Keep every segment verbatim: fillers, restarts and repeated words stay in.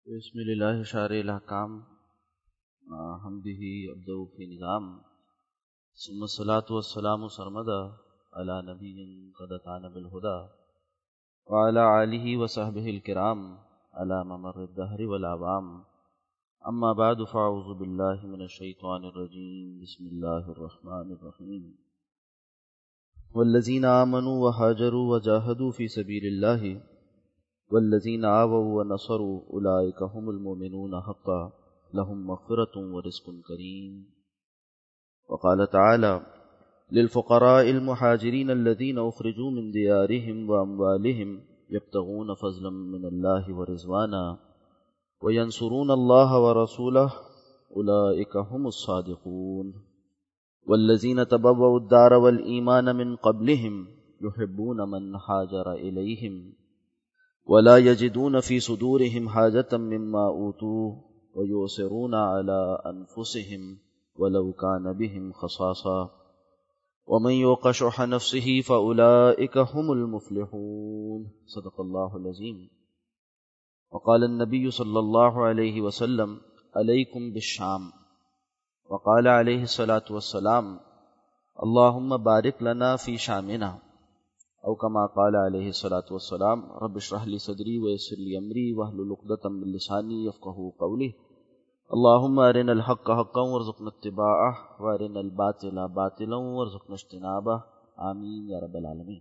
بسم اللہ شارع الاحکام حمدہ ابدأ فی نظام ثم الصلاة والسلام سرمدا علی نبی قد اتانا بالہدا وعلی آلہ وصحبہ الکرام علی ممر الدہر والعوام اما بعد فاعوذ باللہ من الشیطان الرجیم بسم اللہ الرحمن الرحیم والذین آمنوا وہاجروا وجاہدوا فی سبیل اللہ والذین آووا ونصروا اولئک هم المؤمنون حقا لهم مغفرۃ ورزق کریم وقال تعالی للفقراء المہاجرین الذین اخرجوا من دیارهم واموالهم یبتغون فضلا من اللہ ورضوانا وینصرون اللہ ورسولہ اولئک هم الصادقون والذین تبوؤوا الدار والایمان من قبلهم یحبون من ہاجر الیہم ولا يجدون في صدورهم حاجة مما أوتوا ويؤثرون على أنفسهم ولو كان بهم خصاصة ومن يوق شح نفسه فأولئك هم المفلحون صدق الله العظيم وقال النبي صلى الله عليه وسلم عليكم بالشام وقال عليه الصلاة والسلام اللهم بارك لنا في شامنا او کما قال علیہ الصلاۃ والسلام رب اشرح لی صدری ویسر لی امری واحلل عقدۃ من لسانی یفقهوا قولی اللهم ارنا الحق حقا وارزقنا اتباعه وارنا الباطل باطلا وارزقنا اجتنابه آمین یا رب العالمین۔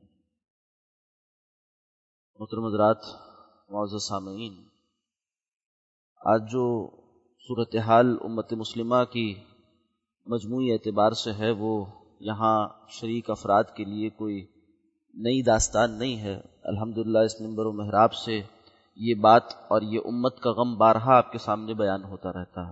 محترم حضرات، معزز سامعین، آج جو صورتحال امت مسلمہ کی مجموعی اعتبار سے ہے وہ یہاں شریک افراد کے لیے کوئی نئی داستان نہیں ہے۔ الحمدللہ اس منبر و محراب سے یہ بات اور یہ امت کا غم بارہا آپ کے سامنے بیان ہوتا رہتا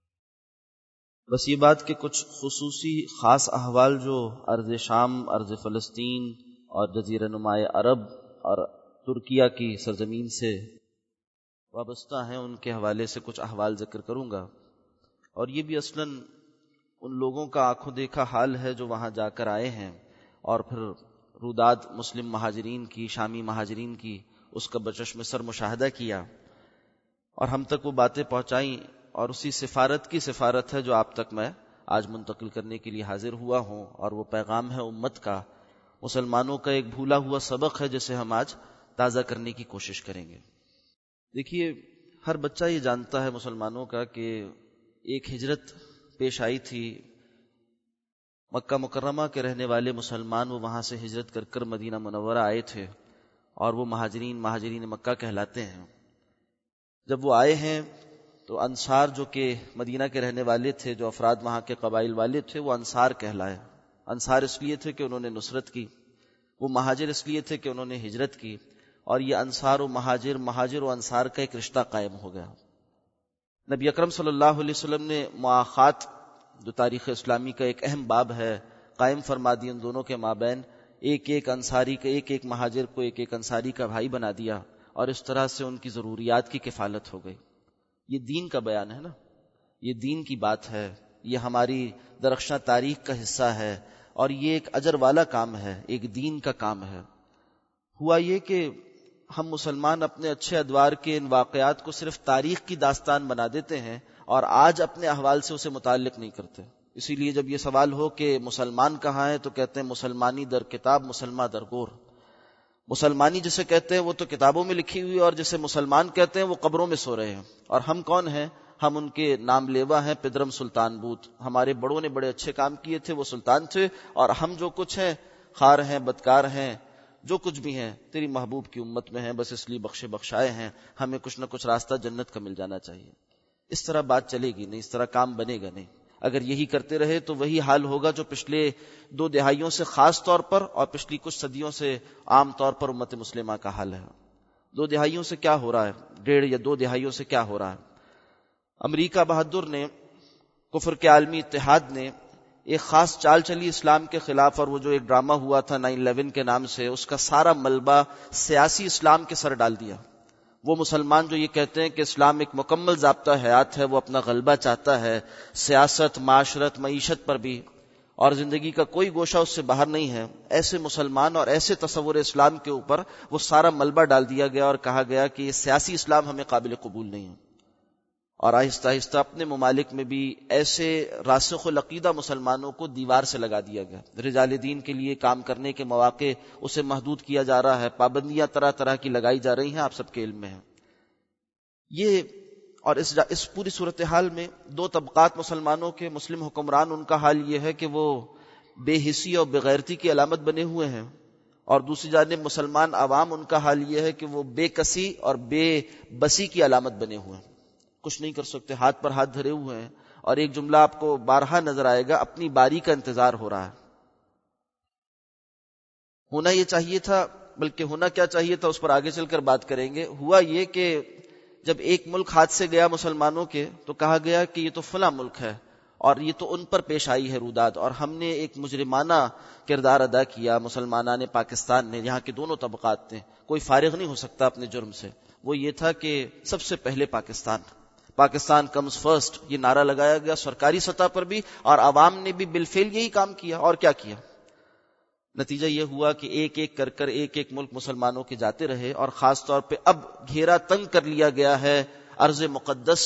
ہے۔ بس یہ بات کہ کچھ خصوصی خاص احوال جو ارض شام، ارض فلسطین اور جزیرہ نماء عرب اور ترکیہ کی سرزمین سے وابستہ ہیں، ان کے حوالے سے کچھ احوال ذکر کروں گا، اور یہ بھی اصلاً ان لوگوں کا آنکھوں دیکھا حال ہے جو وہاں جا کر آئے ہیں اور پھر روداد مسلم مہاجرین کی، شامی مہاجرین کی، اس کا بچشم سر مشاہدہ کیا اور ہم تک وہ باتیں پہنچائیں، اور اسی سفارت کی سفارت ہے جو آپ تک میں آج منتقل کرنے کے لیے حاضر ہوا ہوں، اور وہ پیغام ہے امت کا، مسلمانوں کا ایک بھولا ہوا سبق ہے جسے ہم آج تازہ کرنے کی کوشش کریں گے۔ دیکھیے، ہر بچہ یہ جانتا ہے مسلمانوں کا کہ ایک ہجرت پیش آئی تھی، مکہ مکرمہ کے رہنے والے مسلمان وہ وہاں سے ہجرت کر کر مدینہ منورہ آئے تھے، اور وہ مہاجرین مہاجرین مکہ کہلاتے ہیں۔ جب وہ آئے ہیں تو انصار جو کہ مدینہ کے رہنے والے تھے، جو افراد وہاں کے قبائل والے تھے، وہ انصار کہلائے۔ انصار اس لیے تھے کہ انہوں نے نصرت کی، وہ مہاجر اس لیے تھے کہ انہوں نے ہجرت کی، اور یہ انصار و مہاجر، مہاجر و انصار کا ایک رشتہ قائم ہو گیا۔ نبی اکرم صلی اللہ علیہ وسلم نے مؤاخات، جو تاریخ اسلامی کا ایک اہم باب ہے، قائم فرما دی ان دونوں کے مابین، ایک ایک انصاری کا، ایک ایک مہاجر کو ایک ایک انصاری کا بھائی بنا دیا، اور اس طرح سے ان کی ضروریات کی کفالت ہو گئی۔ یہ دین کا بیان ہے نا، یہ دین کی بات ہے، یہ ہماری درخشاں تاریخ کا حصہ ہے، اور یہ ایک اجر والا کام ہے، ایک دین کا کام ہے۔ ہوا یہ کہ ہم مسلمان اپنے اچھے ادوار کے ان واقعات کو صرف تاریخ کی داستان بنا دیتے ہیں، اور آج اپنے احوال سے اسے متعلق نہیں کرتے۔ اسی لیے جب یہ سوال ہو کہ مسلمان کہاں ہے تو کہتے ہیں مسلمانی در کتاب مسلمہ در گور۔ مسلمانی جسے کہتے ہیں وہ تو کتابوں میں لکھی ہوئی، اور جسے مسلمان کہتے ہیں وہ قبروں میں سو رہے ہیں۔ اور ہم کون ہیں؟ ہم ان کے نام لیوا ہیں، پدرم سلطان بوت۔ ہمارے بڑوں نے بڑے اچھے کام کیے تھے، وہ سلطان تھے، اور ہم جو کچھ ہیں، خار ہیں، بدکار ہیں، جو کچھ بھی ہیں، تیری محبوب کی امت میں ہیں، بس اس لیے بخشے بخشائے ہیں، ہمیں کچھ نہ کچھ راستہ جنت کا مل جانا چاہیے۔ اس طرح بات چلے گی نہیں، اس طرح کام بنے گا نہیں۔ اگر یہی کرتے رہے تو وہی حال ہوگا جو پچھلے دو دہائیوں سے خاص طور پر اور پچھلی کچھ صدیوں سے عام طور پر امت مسلمہ کا حال ہے۔ دو دہائیوں سے کیا ہو رہا ہے، ڈیڑھ یا دو دہائیوں سے کیا ہو رہا ہے؟ امریکہ بہادر نے، کفر کے عالمی اتحاد نے ایک خاص چال چلی اسلام کے خلاف، اور وہ جو ایک ڈرامہ ہوا تھا نائن الیون کے نام سے، اس کا سارا ملبہ سیاسی اسلام کے سر ڈال دیا۔ وہ مسلمان جو یہ کہتے ہیں کہ اسلام ایک مکمل ضابطہ حیات ہے، وہ اپنا غلبہ چاہتا ہے سیاست، معاشرت، معیشت پر بھی، اور زندگی کا کوئی گوشہ اس سے باہر نہیں ہے، ایسے مسلمان اور ایسے تصور اسلام کے اوپر وہ سارا ملبہ ڈال دیا گیا اور کہا گیا کہ یہ سیاسی اسلام ہمیں قابل قبول نہیں ہے۔ اور آہستہ آہستہ اپنے ممالک میں بھی ایسے راسخ العقیدہ مسلمانوں کو دیوار سے لگا دیا گیا. رجال دین کے لیے کام کرنے کے مواقع اسے محدود کیا جا رہا ہے، پابندیاں طرح طرح کی لگائی جا رہی ہیں، آپ سب کے علم میں ہیں. یہ اور اس اس پوری صورتحال میں دو طبقات مسلمانوں کے، مسلم حکمران ان کا حال یہ ہے کہ وہ بے حسی اور بغیرتی کی علامت بنے ہوئے ہیں، اور دوسری جانب مسلمان عوام ان کا حال یہ ہے کہ وہ بے کسی اور بے بسی کی علامت بنے ہوئے ہیں، کچھ نہیں کر سکتے، ہاتھ پر ہاتھ دھرے ہوئے ہیں. اور ایک جملہ آپ کو بارہا نظر آئے گا، اپنی باری کا انتظار ہو رہا ہے. ہونا یہ چاہیے تھا، بلکہ ہونا کیا چاہیے تھا اس پر آگے چل کر بات کریں گے. ہوا یہ کہ جب ایک ملک ہاتھ سے گیا مسلمانوں کے تو کہا گیا کہ یہ تو فلاں ملک ہے اور یہ تو ان پر پیش آئی ہے روداد، اور ہم نے ایک مجرمانہ کردار ادا کیا. مسلمانان پاکستان نے، یہاں کے دونوں طبقات نے، کوئی فارغ نہیں ہو سکتا اپنے جرم سے. وہ یہ تھا کہ سب سے پہلے پاکستان پاکستان کمز فرسٹ، یہ نعرہ لگایا گیا سرکاری سطح پر بھی، اور عوام نے بھی بالفعل یہی کام کیا. اور کیا کیا؟ نتیجہ یہ ہوا کہ ایک ایک کر کر ایک ایک ملک مسلمانوں کے جاتے رہے، اور خاص طور پہ اب گھیرا تنگ کر لیا گیا ہے ارض مقدس،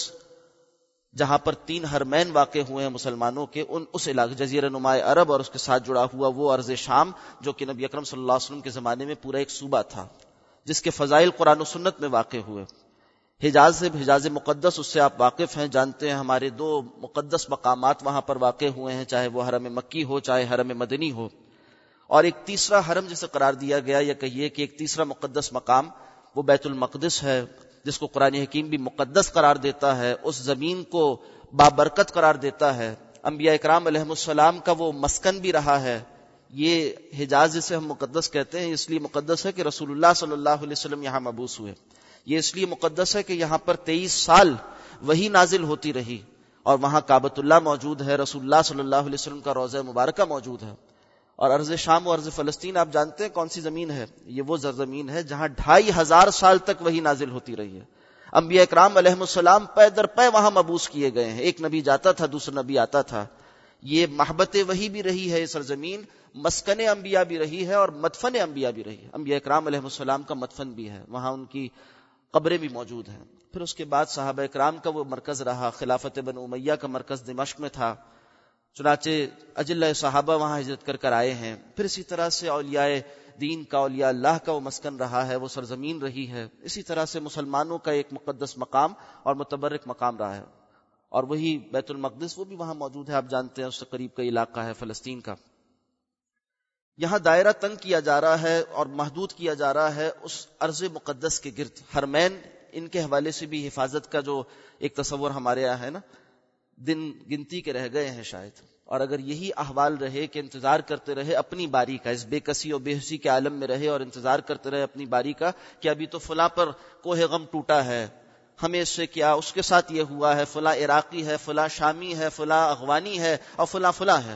جہاں پر تین حرمین واقع ہوئے ہیں مسلمانوں کے، ان اس علاقے جزیرہ نما عرب اور اس کے ساتھ جڑا ہوا وہ ارض شام، جو کہ نبی اکرم صلی اللہ علیہ وسلم کے زمانے میں پورا ایک صوبہ تھا، جس کے فضائل قرآن و سنت میں واقع ہوئے. حجاز سے حجاز مقدس، اس سے آپ واقف ہیں، جانتے ہیں ہمارے دو مقدس مقامات وہاں پر واقع ہوئے ہیں، چاہے وہ حرم مکی ہو چاہے حرم مدنی ہو. اور ایک تیسرا حرم جسے قرار دیا گیا، یا کہیے کہ ایک تیسرا مقدس مقام، وہ بیت المقدس ہے، جس کو قرآن حکیم بھی مقدس قرار دیتا ہے، اس زمین کو بابرکت قرار دیتا ہے. انبیاء اکرام علیہ السلام کا وہ مسکن بھی رہا ہے. یہ حجاز جسے ہم مقدس کہتے ہیں، اس لیے مقدس ہے کہ رسول اللہ صلی اللہ علیہ وسلم یہاں مبعوث ہوئے. یہ اس لیے مقدس ہے کہ یہاں پر تیئیس سال وہی نازل ہوتی رہی، اور وہاں کعبۃ اللہ موجود ہے، رسول اللہ صلی اللہ علیہ وسلم کا روضہ مبارکہ موجود ہے. اور ارض شام و ارض فلسطین آپ جانتے ہیں کون سی زمین ہے؟ یہ وہ زرزمین ہے جہاں ڈھائی ہزار سال تک وہی نازل ہوتی رہی ہے. انبیاء اکرام علیہ السلام پے در پے وہاں مبعوث کیے گئے ہیں، ایک نبی جاتا تھا دوسرا نبی آتا تھا. یہ محبت وحی بھی رہی ہے یہ سرزمین، مسکن انبیاء بھی رہی ہے اور مدفن انبیاء بھی رہی ہے. انبیاء اکرام علیہ السلام کا مدفن بھی ہے، وہاں ان کی قبریں بھی موجود ہیں. پھر اس کے بعد صحابہ اکرام کا وہ مرکز رہا، خلافت بنو امیہ کا مرکز دمشق میں تھا، چنانچہ اجلہ صحابہ وہاں ہجرت کر کر آئے ہیں. پھر اسی طرح سے اولیاء دین کا، اولیاء اللہ کا وہ مسکن رہا ہے، وہ سرزمین رہی ہے. اسی طرح سے مسلمانوں کا ایک مقدس مقام اور متبرک مقام رہا ہے، اور وہی بیت المقدس وہ بھی وہاں موجود ہے. آپ جانتے ہیں اس سے قریب کا علاقہ ہے فلسطین کا. یہاں دائرہ تنگ کیا جا رہا ہے اور محدود کیا جا رہا ہے اس ارض مقدس کے گرد. حرمین، ان کے حوالے سے بھی حفاظت کا جو ایک تصور ہمارے یہاں ہے نا، دن گنتی کے رہ گئے ہیں شاید. اور اگر یہی احوال رہے کہ انتظار کرتے رہے اپنی باری کا، اس بے کسی اور بے حسی کے عالم میں رہے اور انتظار کرتے رہے اپنی باری کا کہ ابھی تو فلاں پر کوہ غم ٹوٹا ہے، ہمیں اس سے کیا، اس کے ساتھ یہ ہوا ہے، فلاں عراقی ہے، فلاں شامی ہے، فلاں افغانی ہے اور فلاں فلاں ہے،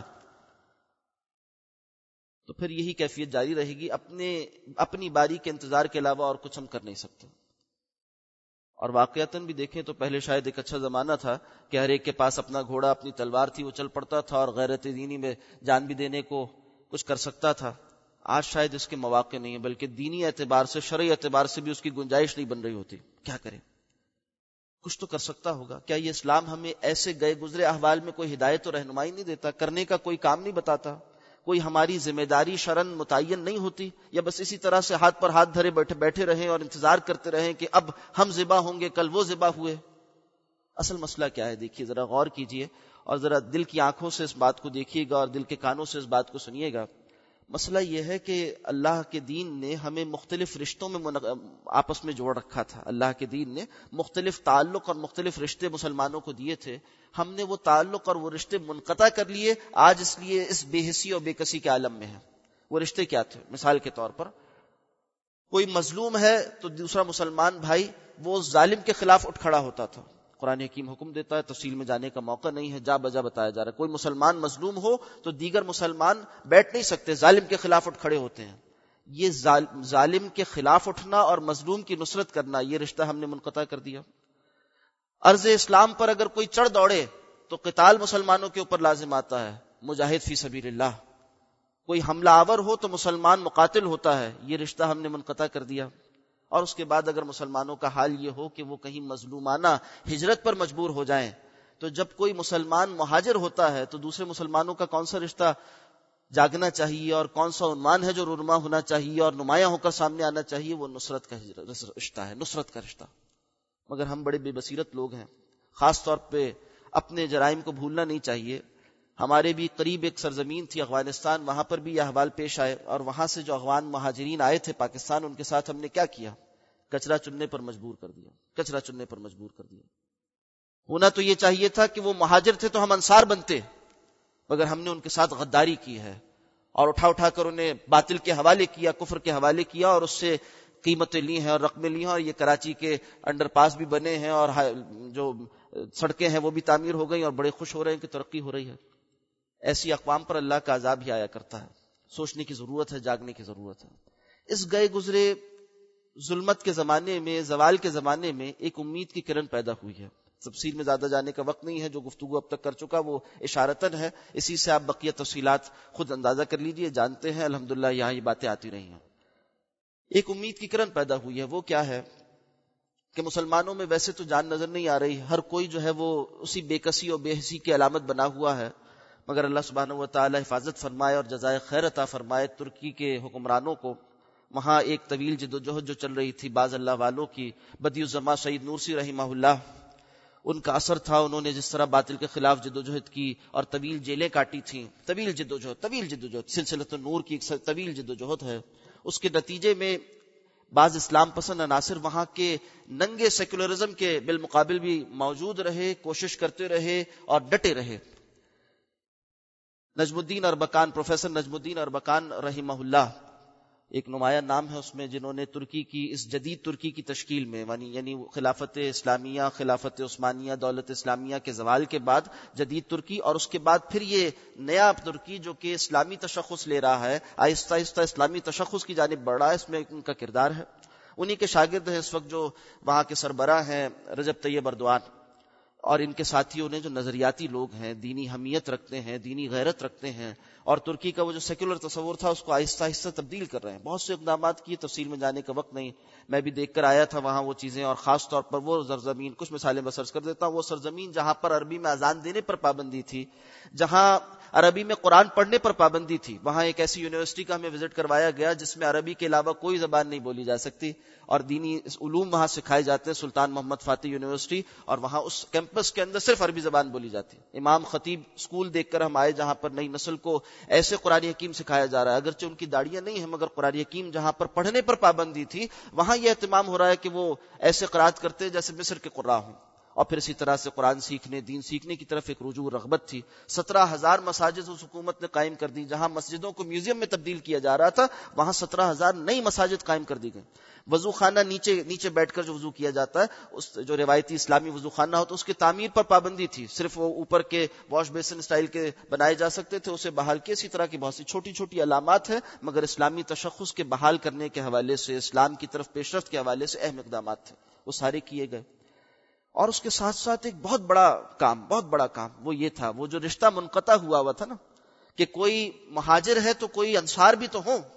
تو پھر یہی کیفیت جاری رہے گی. اپنے اپنی باری کے انتظار کے علاوہ اور کچھ ہم کر نہیں سکتے. اور واقعتاً بھی دیکھیں تو پہلے شاید ایک اچھا زمانہ تھا کہ ہر ایک کے پاس اپنا گھوڑا، اپنی تلوار تھی، وہ چل پڑتا تھا اور غیرت دینی میں جان بھی دینے کو کچھ کر سکتا تھا. آج شاید اس کے مواقع نہیں ہیں، بلکہ دینی اعتبار سے، شرعی اعتبار سے بھی اس کی گنجائش نہیں بن رہی ہوتی. کیا کرے؟ کچھ تو کر سکتا ہوگا. کیا یہ اسلام ہمیں ایسے گئے گزرے احوال میں کوئی ہدایت و رہنمائی نہیں دیتا، کرنے کا کوئی کام نہیں بتاتا، کوئی ہماری ذمہ داری شرعن متعین نہیں ہوتی؟ یا بس اسی طرح سے ہاتھ پر ہاتھ دھرے بیٹھے بیٹھے رہیں اور انتظار کرتے رہیں کہ اب ہم ذبح ہوں گے، کل وہ ذبح ہوئے؟ اصل مسئلہ کیا ہے دیکھیے، ذرا غور کیجئے اور ذرا دل کی آنکھوں سے اس بات کو دیکھیے گا اور دل کے کانوں سے اس بات کو سنیے گا. مسئلہ یہ ہے کہ اللہ کے دین نے ہمیں مختلف رشتوں میں آپس میں جوڑ رکھا تھا. اللہ کے دین نے مختلف تعلق اور مختلف رشتے مسلمانوں کو دیے تھے. ہم نے وہ تعلق اور وہ رشتے منقطع کر لیے آج اس لیے اس بے حسی اور بے کسی کے عالم میں ہیں. وہ رشتے کیا تھے؟ مثال کے طور پر کوئی مظلوم ہے تو دوسرا مسلمان بھائی وہ ظالم کے خلاف اٹھ کھڑا ہوتا تھا. قرآن حکیم حکم دیتا ہے، تفصیل میں جانے کا موقع نہیں ہے، جا بجا بتایا جا رہا ہے. کوئی مسلمان مظلوم ہو تو دیگر مسلمان بیٹھ نہیں سکتے، ظالم کے خلاف اٹھ کھڑے ہوتے ہیں. یہ ظالم کے خلاف اٹھنا اور مظلوم کی نصرت کرنا، یہ رشتہ ہم نے منقطع کر دیا. ارض اسلام پر اگر کوئی چڑھ دوڑے تو قتال مسلمانوں کے اوپر لازم آتا ہے، مجاہد فی سبیل اللہ. کوئی حملہ آور ہو تو مسلمان مقاتل ہوتا ہے، یہ رشتہ ہم نے منقطع کر دیا. اور اس کے بعد اگر مسلمانوں کا حال یہ ہو کہ وہ کہیں مظلومانہ ہجرت پر مجبور ہو جائیں، تو جب کوئی مسلمان مہاجر ہوتا ہے تو دوسرے مسلمانوں کا کون سا رشتہ جاگنا چاہیے اور کون سا عنوان ہے جو رونما ہونا چاہیے اور نمایاں ہو کر سامنے آنا چاہیے؟ وہ نصرت کا رشتہ ہے، نصرت کا رشتہ۔ مگر ہم بڑے بے بصیرت لوگ ہیں، خاص طور پہ اپنے جرائم کو بھولنا نہیں چاہیے۔ ہمارے بھی قریب ایک سرزمین تھی افغانستان، وہاں پر بھی یہ احوال پیش آئے، اور وہاں سے جو افغان مہاجرین آئے تھے پاکستان، ان کے ساتھ ہم نے کیا کیا؟ کچرا چننے پر مجبور کر دیا، کچرا چننے پر مجبور کر دیا۔ ہونا تو یہ چاہیے تھا کہ وہ مہاجر تھے تو ہم انصار بنتے، مگر ہم نے ان کے ساتھ غداری کی ہے اور اٹھا اٹھا کر انہیں باطل کے حوالے کیا، کفر کے حوالے کیا، اور اس سے قیمتیں لی ہیں اور رقمیں لی ہیں، اور یہ کراچی کے انڈر پاس بھی بنے ہیں اور جو سڑکیں ہیں وہ بھی تعمیر ہو گئی، اور بڑے خوش ہو رہے ہیں کہ ترقی ہو رہی ہے۔ ایسی اقوام پر اللہ کا عذاب ہی آیا کرتا ہے۔ سوچنے کی ضرورت ہے، جاگنے کی ضرورت ہے۔ اس گئے گزرے ظلمت کے زمانے میں، زوال کے زمانے میں ایک امید کی کرن پیدا ہوئی ہے۔ تفصیل میں زیادہ جانے کا وقت نہیں ہے، جو گفتگو اب تک کر چکا وہ اشارتاً ہے، اسی سے آپ بقیہ تفصیلات خود اندازہ کر لیجئے، جانتے ہیں الحمدللہ یہاں یہ باتیں آتی رہی ہیں۔ ایک امید کی کرن پیدا ہوئی ہے، وہ کیا ہے کہ مسلمانوں میں ویسے تو جان نظر نہیں آ رہی، ہر کوئی جو ہے وہ اسی بے کسی اور بے حسی کی علامت بنا ہوا ہے، مگر اللہ سبحانہ و تعالی حفاظت فرمائے اور جزائے خیر عطا فرمائے ترکی کے حکمرانوں کو۔ وہاں ایک طویل جد و جہد جو چل رہی تھی بعض اللہ والوں کی، بدیع الزماں سعید نورسی رحمہ اللہ، ان کا اثر تھا، انہوں نے جس طرح باطل کے خلاف جد و جہد کی اور طویل جیلیں کاٹی تھیں، طویل جد و جہد طویل جد و جہد سلسلۃ النور کی ایک طویل جد و جہد ہے۔ اس کے نتیجے میں بعض اسلام پسند عناصر وہاں کے ننگے سیکولرزم کے بالمقابل بھی موجود رہے، کوشش کرتے رہے اور ڈٹے رہے۔ نجم الدین اربکان، پروفیسر نجم الدین اربکان رحمہ اللہ ایک نمایاں نام ہے اس میں، جنہوں نے ترکی کی اس جدید ترکی کی تشکیل میں یعنی خلافت اسلامیہ، خلافت عثمانیہ، دولت اسلامیہ کے زوال کے بعد جدید ترکی، اور اس کے بعد پھر یہ نیا ترکی جو کہ اسلامی تشخص لے رہا ہے، آہستہ آہستہ اسلامی تشخص کی جانب بڑھ رہا ہے، اس میں ان کا کردار ہے۔ انہی کے شاگرد ہیں اس وقت جو وہاں کے سربراہ ہیں رجب طیب اردوان، اور ان کے ساتھیوں نے جو نظریاتی لوگ ہیں، دینی حمیت رکھتے ہیں، دینی غیرت رکھتے ہیں، اور ترکی کا وہ جو سیکولر تصور تھا اس کو آہستہ آہستہ تبدیل کر رہے ہیں۔ بہت سے اقدامات کیے، تفصیل میں جانے کا وقت نہیں، میں بھی دیکھ کر آیا تھا وہاں وہ چیزیں، اور خاص طور پر وہ سرزمین، کچھ مثالیں بسرج کر دیتا ہوں، وہ سرزمین جہاں پر عربی میں اذان دینے پر پابندی تھی، جہاں عربی میں قرآن پڑھنے پر پابندی تھی، وہاں ایک ایسی یونیورسٹی کا ہمیں وزٹ کروایا گیا جس میں عربی کے علاوہ کوئی زبان نہیں بولی جا سکتی، اور دینی علوم وہاں سکھائے جاتے ہیں، سلطان محمد فاتح یونیورسٹی، اور وہاں اس کیمپس کے اندر صرف عربی زبان بولی جاتی ہے۔ امام خطیب اسکول دیکھ کر ہم آئے جہاں پر نئی نسل کو ایسے قرآن حکیم سکھایا جا رہا ہے، اگرچہ ان کی داڑیاں نہیں ہیں مگر قرآن حکیم جہاں پر پڑھنے پر پابندی تھی وہاں یہ اہتمام ہو رہا ہے کہ وہ ایسے قرات کرتے جیسے مصر کے قراء ہوں، اور پھر اسی طرح سے قرآن سیکھنے، دین سیکھنے کی طرف ایک رجوع رغبت تھی۔ سترہ ہزار مساجد اس حکومت نے قائم کر دی، جہاں مسجدوں کو میوزیم میں تبدیل کیا جا رہا تھا وہاں سترہ ہزار نئی مساجد قائم کر دی گئی۔ وضو خانہ نیچے نیچے بیٹھ کر جو وضو کیا جاتا ہے، اس جو روایتی اسلامی وضو خانہ ہوتا ہے، اس کی تعمیر پر پابندی تھی، صرف وہ اوپر کے واش بیسن اسٹائل کے بنائے جا سکتے تھے، اسے بحال کیا۔ اسی طرح کی بہت سی چھوٹی چھوٹی علامات ہیں، مگر اسلامی تشخص کے بحال کرنے کے حوالے سے، اسلام کی طرف پیشرفت کے حوالے سے اہم اقدامات تھے، وہ سارے کیے گئے۔ اور اس کے ساتھ ساتھ ایک بہت بڑا کام بہت بڑا کام وہ یہ تھا، وہ جو رشتہ منقطع ہوا ہوا تھا نا، کہ کوئی مہاجر ہے تو کوئی انصار بھی تو ہوں،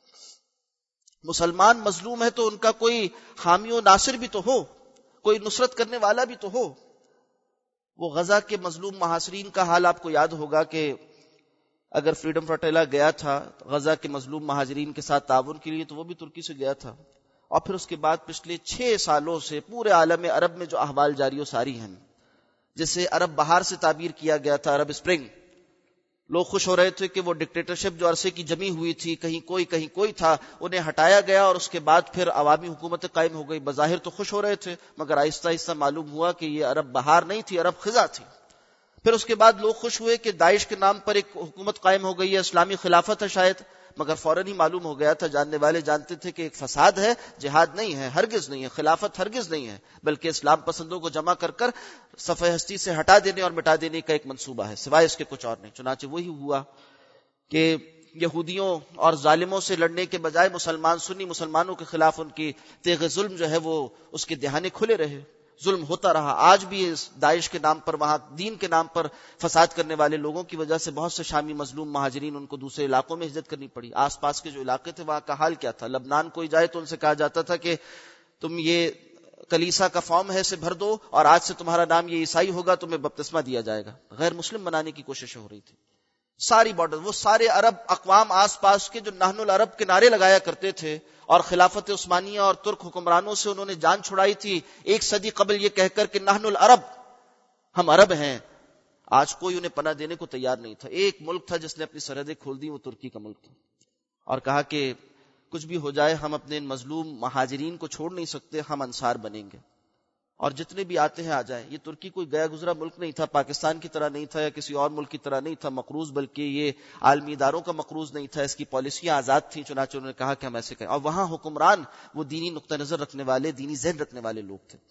مسلمان مظلوم ہے تو ان کا کوئی حامی و ناصر بھی تو ہو، کوئی نصرت کرنے والا بھی تو ہو۔ وہ غزہ کے مظلوم محاصرین کا حال آپ کو یاد ہوگا کہ اگر فریڈم فٹیلا گیا تھا غزہ کے مظلوم مہاجرین کے ساتھ تعاون کے لیے تو وہ بھی ترکی سے گیا تھا، اور پھر اس کے بعد پچھلے چھ سالوں سے پورے عالم عرب میں جو احوال جاری و ساری ہیں، جسے عرب بہار سے تعبیر کیا گیا تھا، عرب اسپرنگ، لوگ خوش ہو رہے تھے کہ وہ ڈکٹیٹرشپ جو عرصے کی جمی ہوئی تھی، کہیں کوئی کہیں کوئی تھا، انہیں ہٹایا گیا اور اس کے بعد پھر عوامی حکومت قائم ہو گئی۔ بظاہر تو خوش ہو رہے تھے مگر آہستہ آہستہ معلوم ہوا کہ یہ عرب بہار نہیں تھی، عرب خزاں تھی۔ پھر اس کے بعد لوگ خوش ہوئے کہ داعش کے نام پر ایک حکومت قائم ہو گئی ہے، اسلامی خلافت ہے شاید، مگر فوراً ہی معلوم ہو گیا تھا، جاننے والے جانتے تھے کہ ایک فساد ہے، جہاد نہیں ہے، ہرگز نہیں ہے، خلافت ہرگز نہیں ہے، بلکہ اسلام پسندوں کو جمع کر کر صفحہ ہستی سے ہٹا دینے اور مٹا دینے کا ایک منصوبہ ہے، سوائے اس کے کچھ اور نہیں۔ چنانچہ وہی ہوا کہ یہودیوں اور ظالموں سے لڑنے کے بجائے مسلمان سنی مسلمانوں کے خلاف ان کی تیغ ظلم جو ہے وہ اس کے دہانے کھلے رہے، ظلم ہوتا رہا. آج بھی اس داعش کے نام پر وہاں دین کے نام پر فساد کرنے والے لوگوں کی وجہ سے بہت سے شامی مظلوم مہاجرین ان کو دوسرے علاقوں میں ہجرت کرنی پڑی. آس پاس کے جو علاقے تھے وہاں کا حال کیا تھا؟ لبنان کوئی جائے تو ان سے کہا جاتا تھا کہ تم یہ کلیسا کا فارم ہے اسے بھر دو اور آج سے تمہارا نام یہ عیسائی ہوگا, تمہیں بپتسمہ دیا جائے گا. غیر مسلم بنانے کی کوشش ہو رہی تھی. ساری بارڈر, وہ سارے عرب اقوام آس پاس کے جو نحن العرب کے نعرے لگایا کرتے تھے اور خلافت عثمانیہ اور ترک حکمرانوں سے انہوں نے جان چھڑائی تھی ایک صدی قبل یہ کہہ کر کہ نحن العرب, ہم عرب ہیں, آج کوئی انہیں پناہ دینے کو تیار نہیں تھا. ایک ملک تھا جس نے اپنی سرحدیں کھول دی, وہ ترکی کا ملک تھا, اور کہا کہ کچھ بھی ہو جائے ہم اپنے ان مظلوم مہاجرین کو چھوڑ نہیں سکتے, ہم انصار بنیں گے اور جتنے بھی آتے ہیں آ جائیں. یہ ترکی کوئی گیا گزرا ملک نہیں تھا, پاکستان کی طرح نہیں تھا یا کسی اور ملک کی طرح نہیں تھا مقروض, بلکہ یہ عالمی اداروں کا مقروض نہیں تھا, اس کی پالیسیاں آزاد تھیں. چنانچہ انہوں نے کہا کہ ہم ایسے کریں, اور وہاں حکمران وہ دینی نقطہ نظر رکھنے والے, دینی ذہن رکھنے والے لوگ تھے.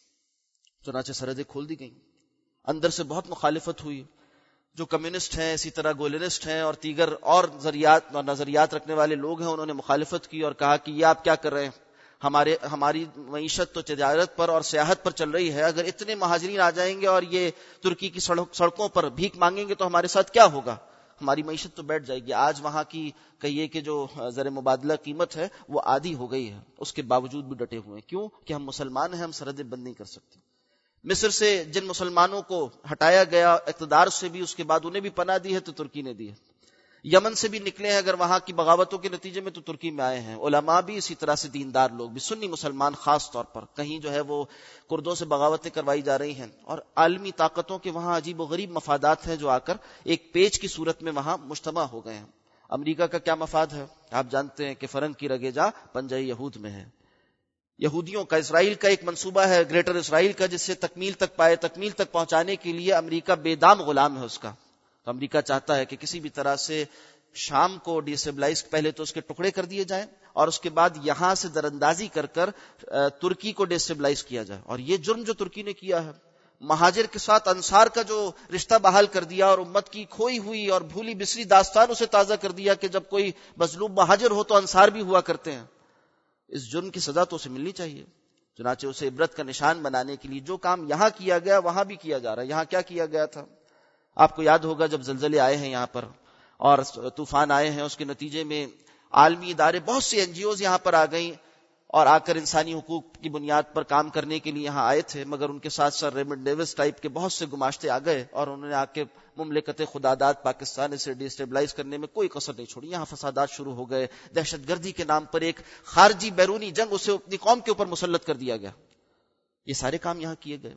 چنانچہ سرحدیں کھول دی گئیں. اندر سے بہت مخالفت ہوئی. جو کمیونسٹ ہیں, اسی طرح گولنسٹ ہیں اور دیگر اور نظریات اور نظریات رکھنے والے لوگ ہیں, انہوں نے مخالفت کی اور کہا کہ یہ آپ کیا کر رہے ہیں, ہمارے ہماری معیشت تو تجارت پر اور سیاحت پر چل رہی ہے, اگر اتنے مہاجرین آ جائیں گے اور یہ ترکی کی سڑکوں پر بھیک مانگیں گے تو ہمارے ساتھ کیا ہوگا, ہماری معیشت تو بیٹھ جائے گی. آج وہاں کی کہیے کہ جو زر مبادلہ قیمت ہے وہ آدھی ہو گئی ہے, اس کے باوجود بھی ڈٹے ہوئے ہیں. کیوں کہ ہم مسلمان ہیں, ہم سرحدیں بند نہیں کر سکتے. مصر سے جن مسلمانوں کو ہٹایا گیا اقتدار سے بھی, اس کے بعد انہیں بھی پناہ دی ہے تو ترکی نے دی ہے. یمن سے بھی نکلے ہیں اگر وہاں کی بغاوتوں کے نتیجے میں تو ترکی میں آئے ہیں. علماء بھی اسی طرح سے, دیندار لوگ بھی, سنی مسلمان خاص طور پر, کہیں جو ہے وہ کردوں سے بغاوتیں کروائی جا رہی ہیں, اور عالمی طاقتوں کے وہاں عجیب و غریب مفادات ہیں جو آ کر ایک پیچ کی صورت میں وہاں مجتمع ہو گئے ہیں. امریکہ کا کیا مفاد ہے؟ آپ جانتے ہیں کہ فرنگ کی رگے جا پنجہ یہود میں ہے. یہودیوں کا, اسرائیل کا ایک منصوبہ ہے گریٹر اسرائیل کا, جس سے تکمیل تک پائے تکمیل تک پہنچانے کے لیے امریکہ بے دام غلام ہے اس کا. تو امریکہ چاہتا ہے کہ کسی بھی طرح سے شام کو ڈیسٹیبلائز, پہلے تو اس کے ٹکڑے کر دیے جائیں اور اس کے بعد یہاں سے دراندازی کر کر ترکی کو ڈیسٹیبلائز کیا جائے. اور یہ جرم جو ترکی نے کیا ہے, مہاجر کے ساتھ انصار کا جو رشتہ بحال کر دیا اور امت کی کھوئی ہوئی اور بھولی بسری داستان اسے تازہ کر دیا کہ جب کوئی مظلوم مہاجر ہو تو انصار بھی ہوا کرتے ہیں, اس جرم کی سزا تو اسے ملنی چاہیے. چنانچہ اسے عبرت کا نشان بنانے کے لیے جو کام یہاں کیا گیا وہاں بھی کیا جا رہا ہے. یہاں کیا کیا گیا تھا آپ کو یاد ہوگا, جب زلزلے آئے ہیں یہاں پر اور طوفان آئے ہیں, اس کے نتیجے میں عالمی ادارے, بہت سی این جی اوز یہاں پر آ گئیں اور آ کر انسانی حقوق کی بنیاد پر کام کرنے کے لیے یہاں آئے تھے, مگر ان کے ساتھ سر ریمنڈ ڈیوس ٹائپ کے بہت سے گماشتے آ گئے اور انہوں نے آ کے مملکت خداداد پاکستان سے ڈیسٹیبلائز کرنے میں کوئی کسر نہیں چھوڑی. یہاں فسادات شروع ہو گئے, دہشت گردی کے نام پر ایک خارجی بیرونی جنگ اسے اپنی قوم کے اوپر مسلط کر دیا گیا. یہ سارے کام یہاں کیے گئے.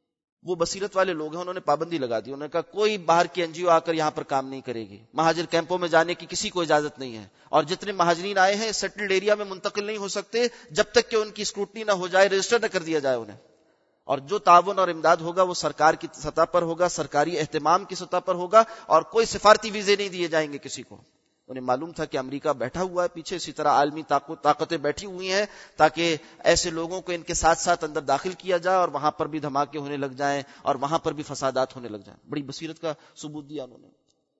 وہ بصیرت والے لوگ ہیں, انہوں نے پابندی لگا دی. انہوں نے کہا کوئی باہر کی این جی او آ کر یہاں پر کام نہیں کرے گی, مہاجر کیمپوں میں جانے کی کسی کو اجازت نہیں ہے, اور جتنے مہاجرین آئے ہیں سیٹلڈ ایریا میں منتقل نہیں ہو سکتے جب تک کہ ان کی اسکروٹنی نہ ہو جائے, رجسٹر نہ کر دیا جائے انہیں. اور جو تعاون اور امداد ہوگا وہ سرکار کی سطح پر ہوگا, سرکاری اہتمام کی سطح پر ہوگا, اور کوئی سفارتی ویزے نہیں دیے جائیں گے کسی کو. انہیں معلوم تھا کہ امریکہ بیٹھا ہوا ہے پیچھے, اسی طرح عالمی طاقتیں بیٹھی ہوئی ہیں تاکہ ایسے لوگوں کو ان کے ساتھ ساتھ اندر داخل کیا جائے اور وہاں پر بھی دھماکے ہونے لگ جائیں اور وہاں پر بھی فسادات ہونے لگ جائیں. بڑی بصیرت کا ثبوت دیا انہوں نے.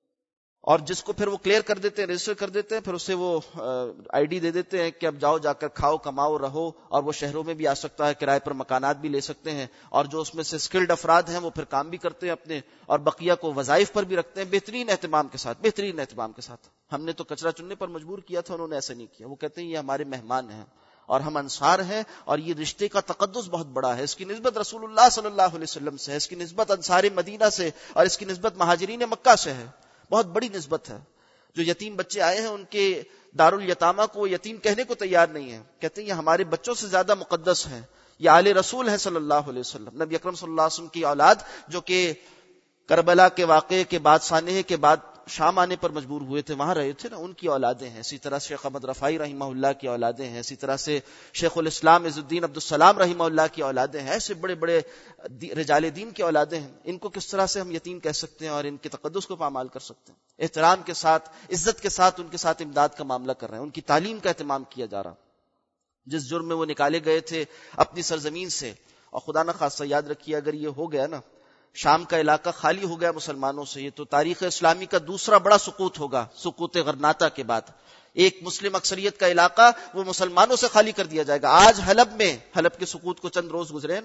اور جس کو پھر وہ کلیئر کر دیتے ہیں, رجسٹر کر دیتے ہیں, پھر اسے وہ آئی ڈی دے دیتے ہیں کہ اب جاؤ جا کر کھاؤ کماؤ رہو, اور وہ شہروں میں بھی آ سکتا ہے, کرائے پر مکانات بھی لے سکتے ہیں, اور جو اس میں سے اسکلڈ افراد ہیں وہ پھر کام بھی کرتے ہیں اپنے, اور بقیہ کو وظائف پر بھی رکھتے ہیں بہترین اہتمام کے ساتھ, بہترین اہتمام کے ساتھ. ہم نے تو کچرا چننے پر مجبور کیا تھا, انہوں نے ایسا نہیں کیا. وہ کہتے ہیں یہ ہمارے مہمان ہیں اور ہم انصار ہیں, اور یہ رشتے کا تقدس بہت بڑا ہے, اس کی نسبت رسول اللہ صلی اللہ علیہ وسلم سے ہے, اس کی نسبت انصار مدینہ سے, اور اس کی نسبت مہاجرین مکہ سے ہے. بہت بڑی نسبت ہے. جو یتیم بچے آئے ہیں ان کے دارالیتامہ کو یتیم کہنے کو تیار نہیں ہے, کہتے ہیں یہ ہمارے بچوں سے زیادہ مقدس ہیں, یہ آل رسول ہیں صلی اللہ علیہ وسلم, نبی اکرم صلی اللہ علیہ وسلم کی اولاد, جو کہ کربلا کے واقعے کے بعد, سانحے کے بعد شام آنے پر مجبور ہوئے تھے, وہاں رہے تھے نا, ان کی اولادیں ہیں. اسی طرح شیخ احمد رفاعی رحمہ اللہ کی اولادیں ہیں, اسی طرح سے شیخ الاسلام عز الدین عبدالسلام رحمہ اللہ کی اولادیں ہیں, ایسے بڑے بڑے رجال دین کی اولادیں ہیں. ان کو کس طرح سے ہم یتیم کہہ سکتے ہیں اور ان کے تقدس کو پامال کر سکتے ہیں؟ احترام کے ساتھ, عزت کے ساتھ ان کے ساتھ امداد کا معاملہ کر رہے ہیں, ان کی تعلیم کا اہتمام کیا جا رہا. جس جرم میں وہ نکالے گئے تھے اپنی سرزمین سے, اور خدا نہ خاصہ یاد رکھیے اگر یہ ہو گیا نا, شام کا علاقہ خالی ہو گیا مسلمانوں سے, یہ تو تاریخ اسلامی کا دوسرا بڑا سقوط ہوگا, سقوط غرناطہ کے بعد. ایک مسلم اکثریت کا علاقہ وہ مسلمانوں سے خالی کر دیا جائے گا. آج حلب میں, حلب کے سقوط کو چند روز گزرے ہیں نا,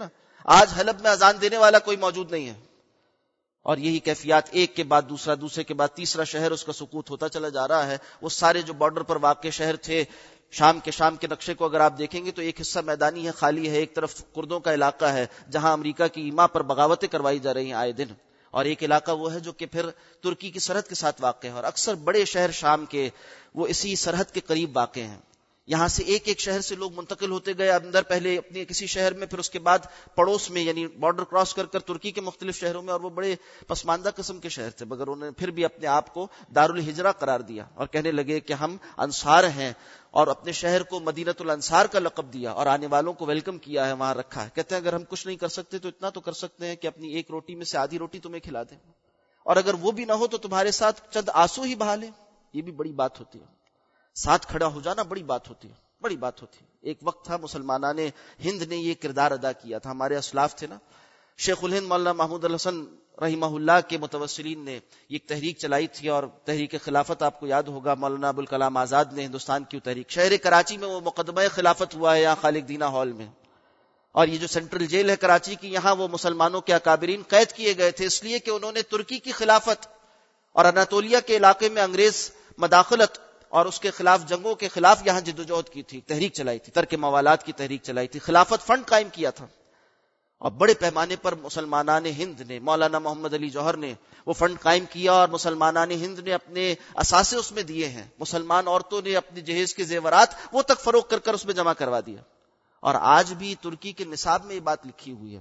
آج حلب میں اذان دینے والا کوئی موجود نہیں ہے، اور یہی کیفیات ایک کے بعد دوسرا، دوسرے کے بعد تیسرا شہر اس کا سقوط ہوتا چلا جا رہا ہے۔ وہ سارے جو بارڈر پر واقع شہر تھے، شام کے شام کے نقشے کو اگر آپ دیکھیں گے تو ایک حصہ میدانی ہے، خالی ہے، ایک طرف کردوں کا علاقہ ہے جہاں امریکہ کی ایما پر بغاوتیں کروائی جا رہی ہیں آئے دن، اور ایک علاقہ وہ ہے جو کہ پھر ترکی کی سرحد کے ساتھ واقع ہے، اور اکثر بڑے شہر شام کے وہ اسی سرحد کے قریب واقع ہیں۔ یہاں سے ایک ایک شہر سے لوگ منتقل ہوتے گئے اندر، پہلے اپنے کسی شہر میں، پھر اس کے بعد پڑوس میں، یعنی بارڈر کراس کر کر ترکی کے مختلف شہروں میں، اور وہ بڑے پسماندہ قسم کے شہر تھے، مگر انہوں نے پھر بھی اپنے آپ کو دارالہجرہ قرار دیا اور کہنے لگے کہ ہم انصار ہیں، اور اپنے شہر کو مدینۃ الانصار کا لقب دیا اور آنے والوں کو ویلکم کیا ہے، وہاں رکھا ہے۔ کہتے ہیں اگر ہم کچھ نہیں کر سکتے تو اتنا تو کر سکتے ہیں کہ اپنی ایک روٹی میں سے آدھی روٹی تمہیں کھلا دیں، اور اگر وہ بھی نہ ہو تو تمہارے ساتھ چند آنسو ہی بہا لیں۔ یہ بھی بڑی بات ہوتی ہے، ساتھ کھڑا ہو جانا بڑی بات ہوتی ہے، بڑی بات ہوتی ہے۔ ایک وقت تھا مسلمانان ہند نے یہ کردار ادا کیا تھا، ہمارے اسلاف تھے نا، شیخ الہند مولانا محمود الحسن رحمہ اللہ کے متوسلین نے یہ ایک تحریک چلائی تھی، اور تحریک خلافت آپ کو یاد ہوگا، مولانا ابوالکلام آزاد نے ہندوستان کی تحریک، شہر کراچی میں وہ مقدمہ خلافت ہوا ہے، یہاں خالق دینا ہال میں، اور یہ جو سینٹرل جیل ہے کراچی کی، یہاں وہ مسلمانوں کے اکابرین قید کیے گئے تھے اس لیے کہ انہوں نے ترکی کی خلافت اور اناطولیہ کے علاقے میں انگریز مداخلت اور اس کے خلاف جنگوں کے خلاف یہاں جدوجہد کی تھی، تحریک چلائی تھی، ترک موالات کی تحریک چلائی تھی، خلافت فنڈ قائم کیا تھا، اور بڑے پیمانے پر مسلمانان ہند نے، مولانا محمد علی جوہر نے وہ فنڈ قائم کیا، اور مسلمانان ہند نے اپنے اثاثے اس میں دیے ہیں، مسلمان عورتوں نے اپنے جہیز کے زیورات وہ تک فروخت کر کر اس میں جمع کروا دیا، اور آج بھی ترکی کے نصاب میں یہ بات لکھی ہوئی ہے،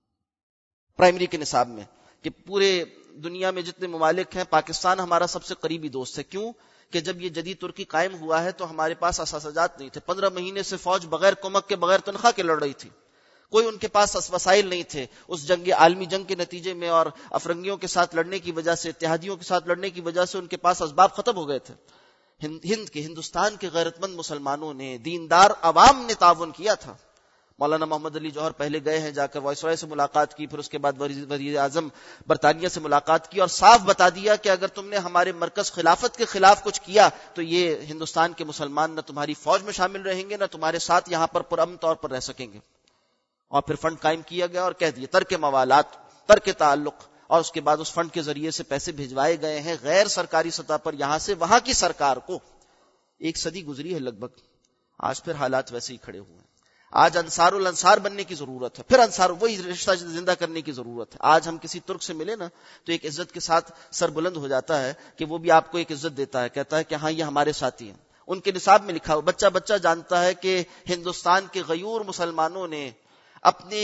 پرائمری کے نصاب میں، کہ پورے دنیا میں جتنے ممالک ہیں پاکستان ہمارا سب سے قریبی دوست ہے۔ کیوں کہ جب یہ جدید ترکی قائم ہوا ہے تو ہمارے پاس اثاثات نہیں تھے، پندرہ مہینے سے فوج بغیر کمک کے، بغیر تنخواہ کے لڑ رہی تھی، کوئی ان کے پاس وسائل نہیں تھے، اس جنگ عالمی جنگ کے نتیجے میں اور افرنگیوں کے ساتھ لڑنے کی وجہ سے، اتحادیوں کے ساتھ لڑنے کی وجہ سے ان کے پاس اسباب ختم ہو گئے تھے۔ ہند کے، ہندوستان کے غیرت مند مسلمانوں نے، دیندار عوام نے تعاون کیا تھا۔ مولانا محمد علی جوہر پہلے گئے ہیں، جا کر وائسرائے سے ملاقات کی، پھر اس کے بعد وزیر اعظم برطانیہ سے ملاقات کی، اور صاف بتا دیا کہ اگر تم نے ہمارے مرکز خلافت کے خلاف کچھ کیا تو یہ ہندوستان کے مسلمان نہ تمہاری فوج میں شامل رہیں گے، نہ تمہارے ساتھ یہاں پر پرامن طور پر رہ سکیں گے۔ اور پھر فنڈ قائم کیا گیا اور کہہ دیے ترک موالات، ترک تعلق، اور اس کے بعد اس فنڈ کے ذریعے سے پیسے بھیجوائے گئے ہیں غیر سرکاری سطح پر یہاں سے وہاں کی سرکار کو۔ ایک صدی گزری ہے لگ بھگ، آج پھر حالات ویسے ہی کھڑے ہوئے ہیں۔ آج انصار الانصار بننے کی ضرورت ہے، پھر انصار وہی رشتہ زندہ کرنے کی ضرورت ہے۔ آج ہم کسی ترک سے ملے نا تو ایک عزت کے ساتھ سر بلند ہو جاتا ہے کہ وہ بھی آپ کو ایک عزت دیتا ہے، کہتا ہے کہ ہاں یہ ہمارے ساتھی ہیں۔ ان کے نصاب میں لکھا ہو، بچہ بچہ جانتا ہے کہ ہندوستان کے غیور مسلمانوں نے اپنے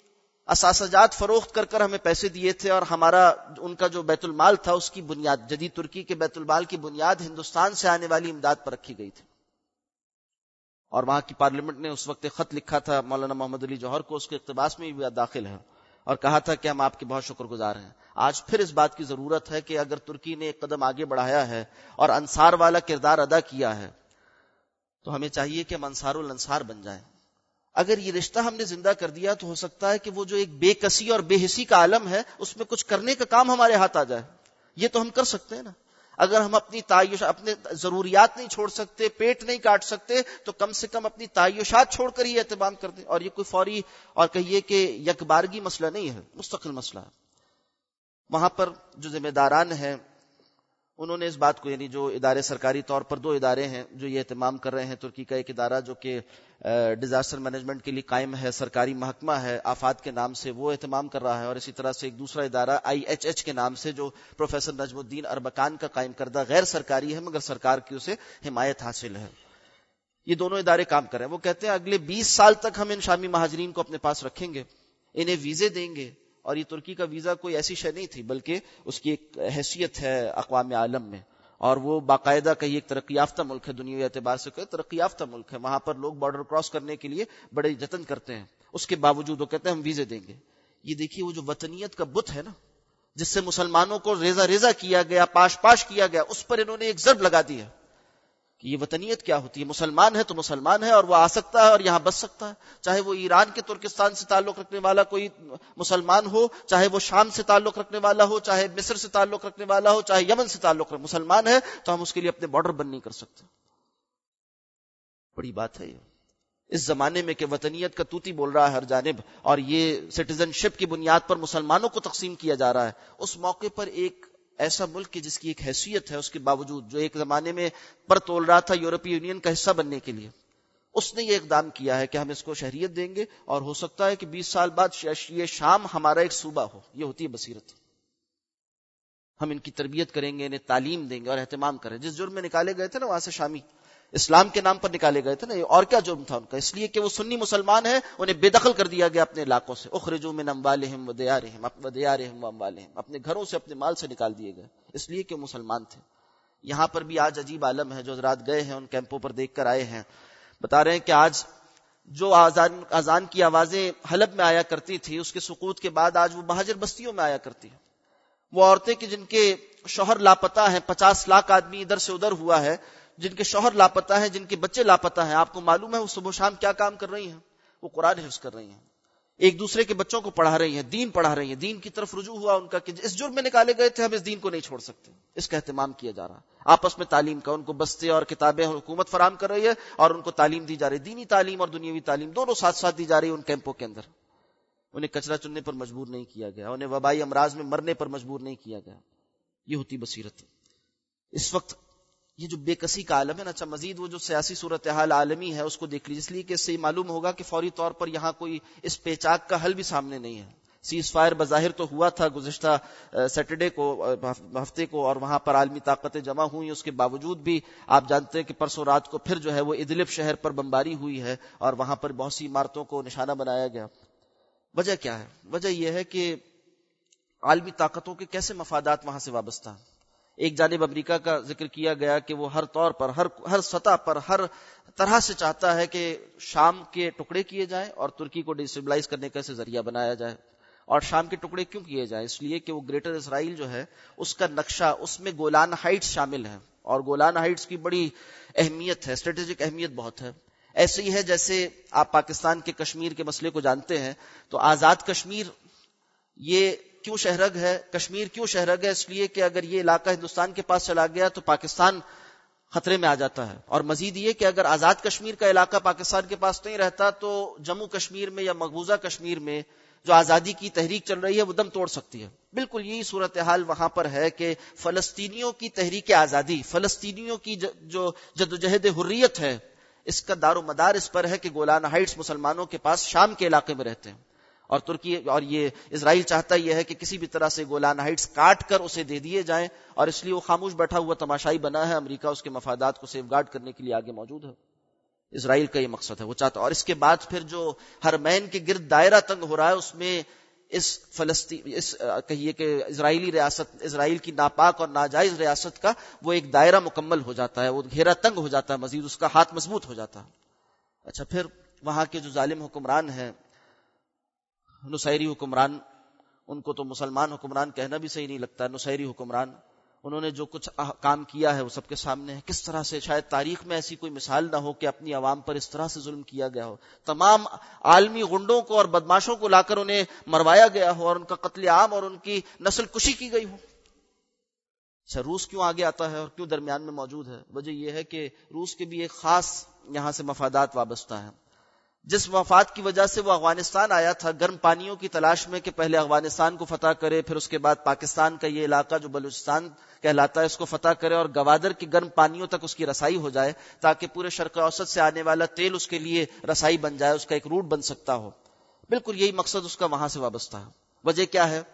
اثاثات فروخت کر کر ہمیں پیسے دیے تھے، اور ہمارا ان کا جو بیت المال تھا اس کی بنیاد، جدید ترکی کے بیت المال کی بنیاد ہندوستان سے آنے والی امداد پر رکھی گئی تھی۔ اور وہاں کی پارلیمنٹ نے اس وقت خط لکھا تھا مولانا محمد علی جوہر کو، اس کے اقتباس میں بھی داخل ہے، اور کہا تھا کہ ہم آپ کے بہت شکر گزار ہیں۔ آج پھر اس بات کی ضرورت ہے کہ اگر ترکی نے ایک قدم آگے بڑھایا ہے اور انصار والا کردار ادا کیا ہے تو ہمیں چاہیے کہ ہم انصار الانصار بن جائیں۔ اگر یہ رشتہ ہم نے زندہ کر دیا تو ہو سکتا ہے کہ وہ جو ایک بے کسی اور بے حسی کا عالم ہے اس میں کچھ کرنے کا کام ہمارے ہاتھ آ جائے۔ یہ تو ہم کر سکتے ہیں نا، اگر ہم اپنی تعیش، اپنے ضروریات نہیں چھوڑ سکتے، پیٹ نہیں کاٹ سکتے، تو کم سے کم اپنی تعیشات چھوڑ کر ہی اہتمام کر دیں۔ اور یہ کوئی فوری اور کہیے کہ یکبارگی مسئلہ نہیں ہے، مستقل مسئلہ ہے۔ وہاں پر جو ذمہ داران ہیں انہوں نے اس بات کو، یعنی جو ادارے سرکاری طور پر دو ادارے ہیں جو یہ اہتمام کر رہے ہیں، ترکی کا ایک ادارہ جو کہ ڈیزاسٹر مینجمنٹ کے لیے قائم ہے، سرکاری محکمہ ہے آفات کے نام سے، وہ اہتمام کر رہا ہے، اور اسی طرح سے ایک دوسرا ادارہ آئی ایچ ایچ کے نام سے جو پروفیسر نجم الدین اربکان کا قائم کردہ غیر سرکاری ہے مگر سرکار کی اسے حمایت حاصل ہے۔ یہ دونوں ادارے کام کر رہے ہیں۔ وہ کہتے ہیں اگلے بیس سال تک ہم ان شامی مہاجرین کو اپنے پاس رکھیں گے، انہیں ویزے دیں گے، اور یہ ترکی کا ویزا کوئی ایسی شے نہیں تھی بلکہ اس کی ایک حیثیت ہے اقوام عالم میں، اور وہ باقاعدہ کہیں ایک ترقی یافتہ ملک ہے، دنیاوی اعتبار سے کوئی ترقی یافتہ ملک ہے، وہاں پر لوگ بارڈر کراس کرنے کے لیے بڑے جتن کرتے ہیں، اس کے باوجود وہ کہتے ہیں ہم ویزے دیں گے۔ یہ دیکھیے وہ جو وطنیت کا بت ہے نا، جس سے مسلمانوں کو ریزہ ریزہ کیا گیا، پاش پاش کیا گیا، اس پر انہوں نے ایک ضرب لگا دی ہے کہ یہ وطنیت کیا ہوتی ہے۔ مسلمان ہے تو مسلمان ہے، اور وہ آ سکتا ہے اور یہاں بس سکتا ہے، چاہے وہ ایران کے ترکستان سے تعلق رکھنے والا کوئی مسلمان ہو، چاہے وہ شام سے تعلق رکھنے والا ہو، چاہے مصر سے تعلق رکھنے والا ہو، چاہے یمن سے تعلق رکھنے، مسلمان ہے تو ہم اس کے لیے اپنے بارڈر بند نہیں کر سکتے۔ بڑی بات ہے یہ۔ اس زمانے میں کہ وطنیت کا توتی بول رہا ہے ہر جانب، اور یہ سٹیزن شپ کی بنیاد پر مسلمانوں کو تقسیم کیا جا رہا ہے، اس موقع پر ایک ایسا ملک کی جس کی ایک حیثیت ہے، اس کے باوجود جو ایک زمانے میں پر تول رہا تھا یورپی یونین کا حصہ بننے کے لیے، اس نے یہ اقدام کیا ہے کہ ہم اس کو شہریت دیں گے، اور ہو سکتا ہے کہ بیس سال بعد یہ شام ہمارا ایک صوبہ ہو۔ یہ ہوتی ہے بصیرت۔ ہم ان کی تربیت کریں گے، انہیں تعلیم دیں گے اور اہتمام کریں۔ جس جرم میں نکالے گئے تھے نا وہاں سے شامی، اسلام کے نام پر نکالے گئے تھے نا، اور کیا جرم تھا ان کا؟ اس لیے کہ وہ سنی مسلمان ہیں، انہیں بے دخل کر دیا گیا اپنے علاقوں سے۔ اخرجوا من اموالہم ودیارہم ودیارہم واموالہم، اپنے گھروں سے اپنے مال سے نکال دیے گئے، اس لیے کہ مسلمان تھے۔ یہاں پر بھی آج عجیب عالم ہے، جو حضرات گئے ہیں ان کیمپوں پر دیکھ کر آئے ہیں، بتا رہے ہیں کہ آج جو آزان اذان کی آوازیں حلب میں آیا کرتی تھی، اس کے سقوط کے بعد آج وہ مہاجر بستیوں میں آیا کرتی ہیں۔ وہ عورتیں کہ جن کے شوہر لاپتہ ہیں، پچاس لاکھ آدمی ادھر سے ادھر ہوا ہے، جن کے شوہر لاپتہ ہیں، جن کے بچے لاپتہ ہیں، آپ کو معلوم ہے وہ صبح شام کیا کام کر رہی ہیں؟ وہ قرآن حفظ کر رہی ہیں، ایک دوسرے کے بچوں کو پڑھا رہی ہیں، دین پڑھا رہی ہیں، دین کی طرف رجوع ہوا ان کا کہ اس جرم میں نکالے گئے تھے، ہم اس دین کو نہیں چھوڑ سکتے۔ اس کا اہتمام کیا جا رہا ہے، آپس میں تعلیم کا، ان کو بستے اور کتابیں حکومت فراہم کر رہی ہے، اور ان کو تعلیم دی جا رہی ہے، دینی تعلیم اور دنیاوی تعلیم دونوں ساتھ ساتھ دی جا رہی ہے ان کیمپوں کے اندر۔ انہیں کچرا چننے پر مجبور نہیں کیا گیا، انہیں وبائی امراض میں مرنے پر مجبور نہیں کیا گیا۔ یہ ہوتی بصیرت۔ اس وقت یہ جو بے کسی کا عالم ہے نا، اچھا مزید وہ جو سیاسی صورتحال عالمی ہے اس کو دیکھ لیجیے، اس لیے کہ اس سے معلوم ہوگا کہ فوری طور پر یہاں کوئی اس پیچاک کا حل بھی سامنے نہیں ہے۔ سیز فائر بظاہر تو ہوا تھا گزشتہ سیٹرڈے کو، ہفتے کو، اور وہاں پر عالمی طاقتیں جمع ہوئی، اس کے باوجود بھی آپ جانتے ہیں کہ پرسوں رات کو پھر جو ہے وہ ادلب شہر پر بمباری ہوئی ہے، اور وہاں پر بہت سی عمارتوں کو نشانہ بنایا گیا۔ وجہ کیا ہے؟ وجہ یہ ہے کہ عالمی طاقتوں کے کیسے مفادات وہاں سے وابستہ ہیں۔ ایک جانب امریکہ کا ذکر کیا گیا کہ وہ ہر طور پر، ہر ہر سطح پر، ہر طرح سے چاہتا ہے کہ شام کے ٹکڑے کیے جائیں اور ترکی کو ڈیسٹیبلائز کرنے کا اسے ذریعہ بنایا جائے۔ اور شام کے ٹکڑے کیوں کیے جائیں؟ اس لیے کہ وہ گریٹر اسرائیل جو ہے اس کا نقشہ، اس میں گولان ہائٹس شامل ہیں، اور گولان ہائٹس کی بڑی اہمیت ہے، اسٹریٹجک اہمیت بہت ہے۔ ایسے ہی ہے جیسے آپ پاکستان کے کشمیر کے مسئلے کو جانتے ہیں، تو آزاد کشمیر یہ کیوں شہرگ ہے؟ کشمیر کیوں شہرگ ہے؟ اس لیے کہ اگر یہ علاقہ ہندوستان کے پاس چلا گیا تو پاکستان خطرے میں آ جاتا ہے، اور مزید یہ کہ اگر آزاد کشمیر کا علاقہ پاکستان کے پاس نہیں رہتا تو جموں کشمیر میں یا مقبوضہ کشمیر میں جو آزادی کی تحریک چل رہی ہے وہ دم توڑ سکتی ہے۔ بالکل یہی صورتحال وہاں پر ہے کہ فلسطینیوں کی تحریک آزادی، فلسطینیوں کی جو جدوجہد حریت ہے، اس کا دار و مدار اس پر ہے کہ گولان ہائٹس مسلمانوں کے پاس شام کے علاقے میں رہتے ہیں، اور ترکی اور یہ اسرائیل چاہتا یہ ہے کہ کسی بھی طرح سے گولان ہائٹس کاٹ کر اسے دے دیے جائیں، اور اس لیے وہ خاموش بیٹھا ہوا تماشائی بنا ہے۔ امریکہ اس کے مفادات کو سیف گارڈ کرنے کے لیے آگے موجود ہے۔ اسرائیل کا یہ مقصد ہے، وہ چاہتا ہے۔ اور اس کے بعد پھر جو حرمین کے گرد دائرہ تنگ ہو رہا ہے، اس میں اس فلسطین اس کہیے کہ اسرائیلی ریاست، اسرائیل کی ناپاک اور ناجائز ریاست کا وہ ایک دائرہ مکمل ہو جاتا ہے، وہ گھیرا تنگ ہو جاتا ہے، مزید اس کا ہاتھ مضبوط ہو جاتا ہے۔ اچھا پھر وہاں کے جو ظالم حکمران ہیں، نصیری حکمران، ان کو تو مسلمان حکمران کہنا بھی صحیح نہیں لگتا، نصیری حکمران، انہوں نے جو کچھ کام کیا ہے وہ سب کے سامنے ہے۔ کس طرح سے شاید تاریخ میں ایسی کوئی مثال نہ ہو کہ اپنی عوام پر اس طرح سے ظلم کیا گیا ہو، تمام عالمی غنڈوں کو اور بدماشوں کو لا کر انہیں مروایا گیا ہو، اور ان کا قتل عام اور ان کی نسل کشی کی گئی ہو۔ اچھا روس کیوں آگے آتا ہے اور کیوں درمیان میں موجود ہے؟ وجہ یہ ہے کہ روس کے بھی ایک خاص یہاں سے مفادات وابستہ ہیں۔ جس مفاد کی وجہ سے وہ افغانستان آیا تھا، گرم پانیوں کی تلاش میں کہ پہلے افغانستان کو فتح کرے، پھر اس کے بعد پاکستان کا یہ علاقہ جو بلوچستان کہلاتا ہے اس کو فتح کرے، اور گوادر کی گرم پانیوں تک اس کی رسائی ہو جائے، تاکہ پورے شرق اوسط سے آنے والا تیل اس کے لیے رسائی بن جائے، اس کا ایک روٹ بن سکتا ہو۔ بالکل یہی مقصد اس کا وہاں سے وابستہ ہے۔ وجہ کیا ہے؟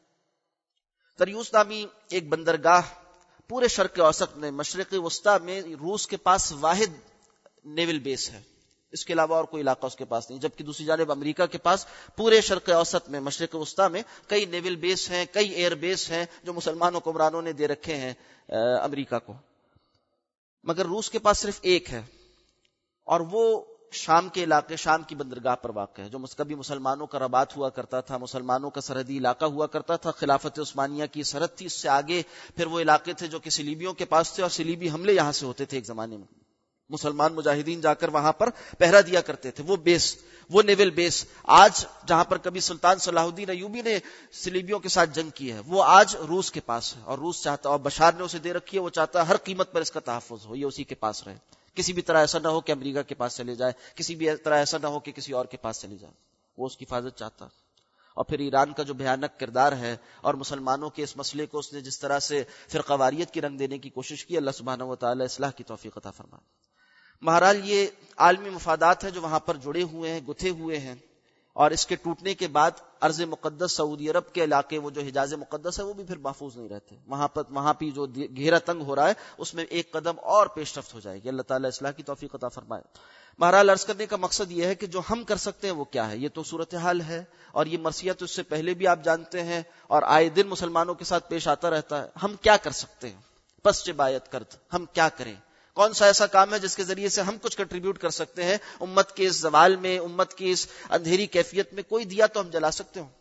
تریوس نامی ایک بندرگاہ پورے شرق اوسط میں، مشرق وسطی میں روس کے پاس واحد نیول بیس ہے، اس کے علاوہ اور کوئی علاقہ اس کے پاس نہیں، جبکہ دوسری جانب امریکہ کے پاس پورے شرق اوسط میں، مشرق وسطی میں کئی نیول بیس ہیں، کئی ایئر بیس ہیں جو مسلمان حکمرانوں نے دے رکھے ہیں امریکہ کو، مگر روس کے پاس صرف ایک ہے، اور وہ شام کے علاقے، شام کی بندرگاہ پر واقع ہے، جو کبھی مسلمانوں کا رباط ہوا کرتا تھا، مسلمانوں کا سرحدی علاقہ ہوا کرتا تھا، خلافت عثمانیہ کی سرحد تھی، اس سے آگے پھر وہ علاقے تھے جو کہ صلیبیوں کے پاس تھے، اور صلیبی حملے یہاں سے ہوتے تھے ایک زمانے میں، مسلمان مجاہدین جا کر وہاں پر پہرا دیا کرتے تھے۔ وہ بیس، وہ نیول بیس آج جہاں پر کبھی سلطان صلاح الدین ایوبی نے صلیبیوں کے ساتھ جنگ کی ہے، وہ آج روس کے پاس ہے، اور روس چاہتا، اور بشار نے اسے دے رکھی ہے، وہ چاہتا ہے ہر قیمت پر اس کا تحفظ ہو، یہ اسی کے پاس رہے، کسی بھی طرح ایسا نہ ہو کہ امریکہ کے پاس چلے جائے، کسی بھی طرح ایسا نہ ہو کہ کسی اور کے پاس چلی جائے، وہ اس کی حفاظت چاہتا. اور پھر ایران کا جو بھیانک کردار ہے اور مسلمانوں کے اس مسئلے کو اس نے جس طرح سے فرقہ واریت کی رنگ دینے کی کوشش کی، اللہ سبحانہ و تعالی اصلاح کی توفیق عطا فرمائے. بہرحال یہ عالمی مفادات ہیں جو وہاں پر جڑے ہوئے ہیں، گتھے ہوئے ہیں، اور اس کے ٹوٹنے کے بعد ارض مقدس سعودی عرب کے علاقے، وہ جو حجاز مقدس ہے، وہ بھی پھر محفوظ نہیں رہتے. وہاں پر وہاں پہ جو گھیرا تنگ ہو رہا ہے اس میں ایک قدم اور پیش رفت ہو جائے گی. اللہ تعالیٰ اصلاح کی توفیق عطا فرمائے. بہرحال عرض کرنے کا مقصد یہ ہے کہ جو ہم کر سکتے ہیں وہ کیا ہے. یہ تو صورتحال ہے، اور یہ مرثیہ تو اس سے پہلے بھی آپ جانتے ہیں اور آئے دن مسلمانوں کے ساتھ پیش آتا رہتا ہے. ہم کیا کر سکتے ہیں؟ پس چہ باید کرد، ہم کیا کریں؟ کون سا ایسا کام ہے جس کے ذریعے سے ہم کچھ کنٹریبیوٹ کر سکتے ہیں امت کے اس زوال میں، امت کی اس اندھیری کیفیت میں؟ کوئی دیا تو ہم جلا سکتے ہوں.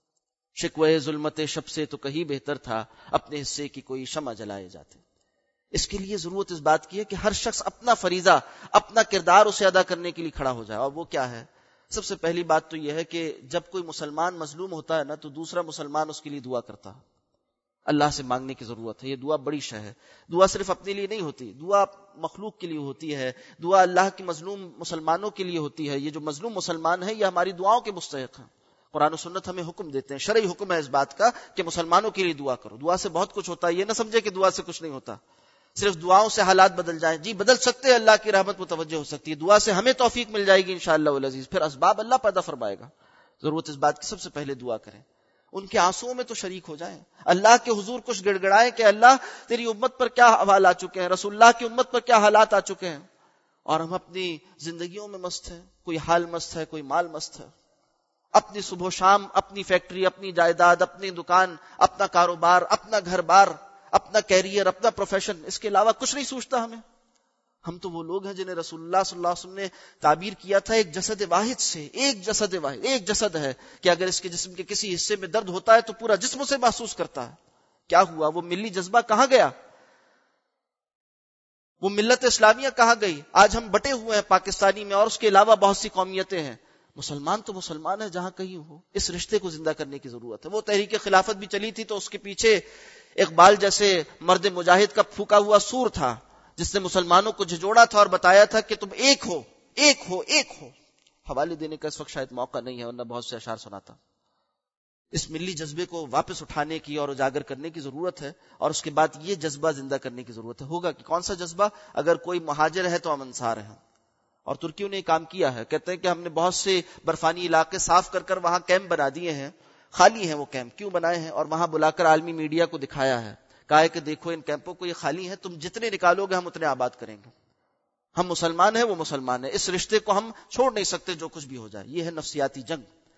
شکوہ ظلمت شب سے تو کہیں بہتر تھا، اپنے حصے کی کوئی شمع جلائے جاتے. اس کے لیے ضرورت اس بات کی ہے کہ ہر شخص اپنا فریضہ، اپنا کردار اسے ادا کرنے کے لیے کھڑا ہو جائے. اور وہ کیا ہے؟ سب سے پہلی بات تو یہ ہے کہ جب کوئی مسلمان مظلوم ہوتا ہے نا، تو دوسرا مسلمان اس کے لیے دعا کرتا ہے. اللہ سے مانگنے کی ضرورت ہے. یہ دعا بڑی شے ہے. دعا صرف اپنے لیے نہیں ہوتی، دعا مخلوق کے لیے ہوتی ہے. دعا اللہ کے مظلوم مسلمانوں کے لیے ہوتی ہے. یہ جو مظلوم مسلمان ہیں یہ ہماری دعاؤں کے مستحق ہیں. قرآن و سنت ہمیں حکم دیتے ہیں، شرعی حکم ہے اس بات کا کہ مسلمانوں کے لیے دعا کرو. دعا سے بہت کچھ ہوتا ہے. یہ نہ سمجھے کہ دعا سے کچھ نہیں ہوتا. صرف دعاؤں سے حالات بدل جائیں، جی بدل سکتے ہیں، اللہ کی رحمت متوجہ ہو سکتی ہے. دعا سے ہمیں توفیق مل جائے گی انشاءاللہ العزیز. پھر اسباب اللہ پیدا فرمائے گا. ضرورت اس بات کی سب سے پہلے دعا کریں. ان کے آنسوؤں میں تو شریک ہو جائیں، اللہ کے حضور کچھ گڑ گڑائیں کہ اللہ تیری امت پر کیا احوال آ چکے ہیں، رسول اللہ کی امت پر کیا حالات آ چکے ہیں، اور ہم اپنی زندگیوں میں مست ہیں. کوئی حال مست ہے، کوئی مال مست ہے. اپنی صبح و شام، اپنی فیکٹری، اپنی جائیداد، اپنی دکان، اپنا کاروبار، اپنا گھر بار، اپنا کیریئر، اپنا پروفیشن، اس کے علاوہ کچھ نہیں سوچتا ہمیں. ہم تو وہ لوگ ہیں جنہیں رسول اللہ صلی اللہ علیہ وسلم نے تعبیر کیا تھا ایک جسد واحد سے. ایک جسد واحد، ایک جسد ہے کہ اگر اس کے جسم کے کسی حصے میں درد ہوتا ہے تو پورا جسم اسے محسوس کرتا ہے. کیا ہوا؟ وہ ملی جذبہ کہاں گیا؟ وہ ملت اسلامیہ کہاں گئی؟ آج ہم بٹے ہوئے ہیں پاکستانی میں، اور اس کے علاوہ بہت سی قومیتیں ہیں. مسلمان تو مسلمان ہے جہاں کہیں ہو. اس رشتے کو زندہ کرنے کی ضرورت ہے. وہ تحریک خلافت بھی چلی تھی تو اس کے پیچھے اقبال جیسے مرد مجاہد کا پھونکا ہوا سور تھا جس نے مسلمانوں کو جھجوڑا تھا اور بتایا تھا کہ تم ایک ہو، ایک ہو، ایک ہو. حوالے دینے کا اس وقت شاید موقع نہیں ہے، ورنہ بہت سے اشعار سناتا. اس ملی جذبے کو واپس اٹھانے کی اور اجاگر کرنے کی ضرورت ہے، اور اس کے بعد یہ جذبہ زندہ کرنے کی ضرورت ہے. ہوگا کہ کون سا جذبہ؟ اگر کوئی مہاجر ہے تو ہم انصار ہیں. اور ترکیوں نے یہ کام کیا ہے. کہتے ہیں کہ ہم نے بہت سے برفانی علاقے صاف کر کر وہاں کیمپ بنا دیے ہیں. خالی ہیں وہ کیمپ. کیوں بنائے ہیں؟ اور وہاں بلا کر عالمی میڈیا کو دکھایا ہے، کہا ہے کہ دیکھو ان کیمپوں کو، یہ خالی ہیں، تم جتنے نکالو گے ہم اتنے آباد کریں گے. ہم مسلمان ہیں، وہ مسلمان ہیں. اس رشتے کو ہم چھوڑ نہیں سکتے جو کچھ بھی ہو جائے. یہ ہے نفسیاتی جنگ.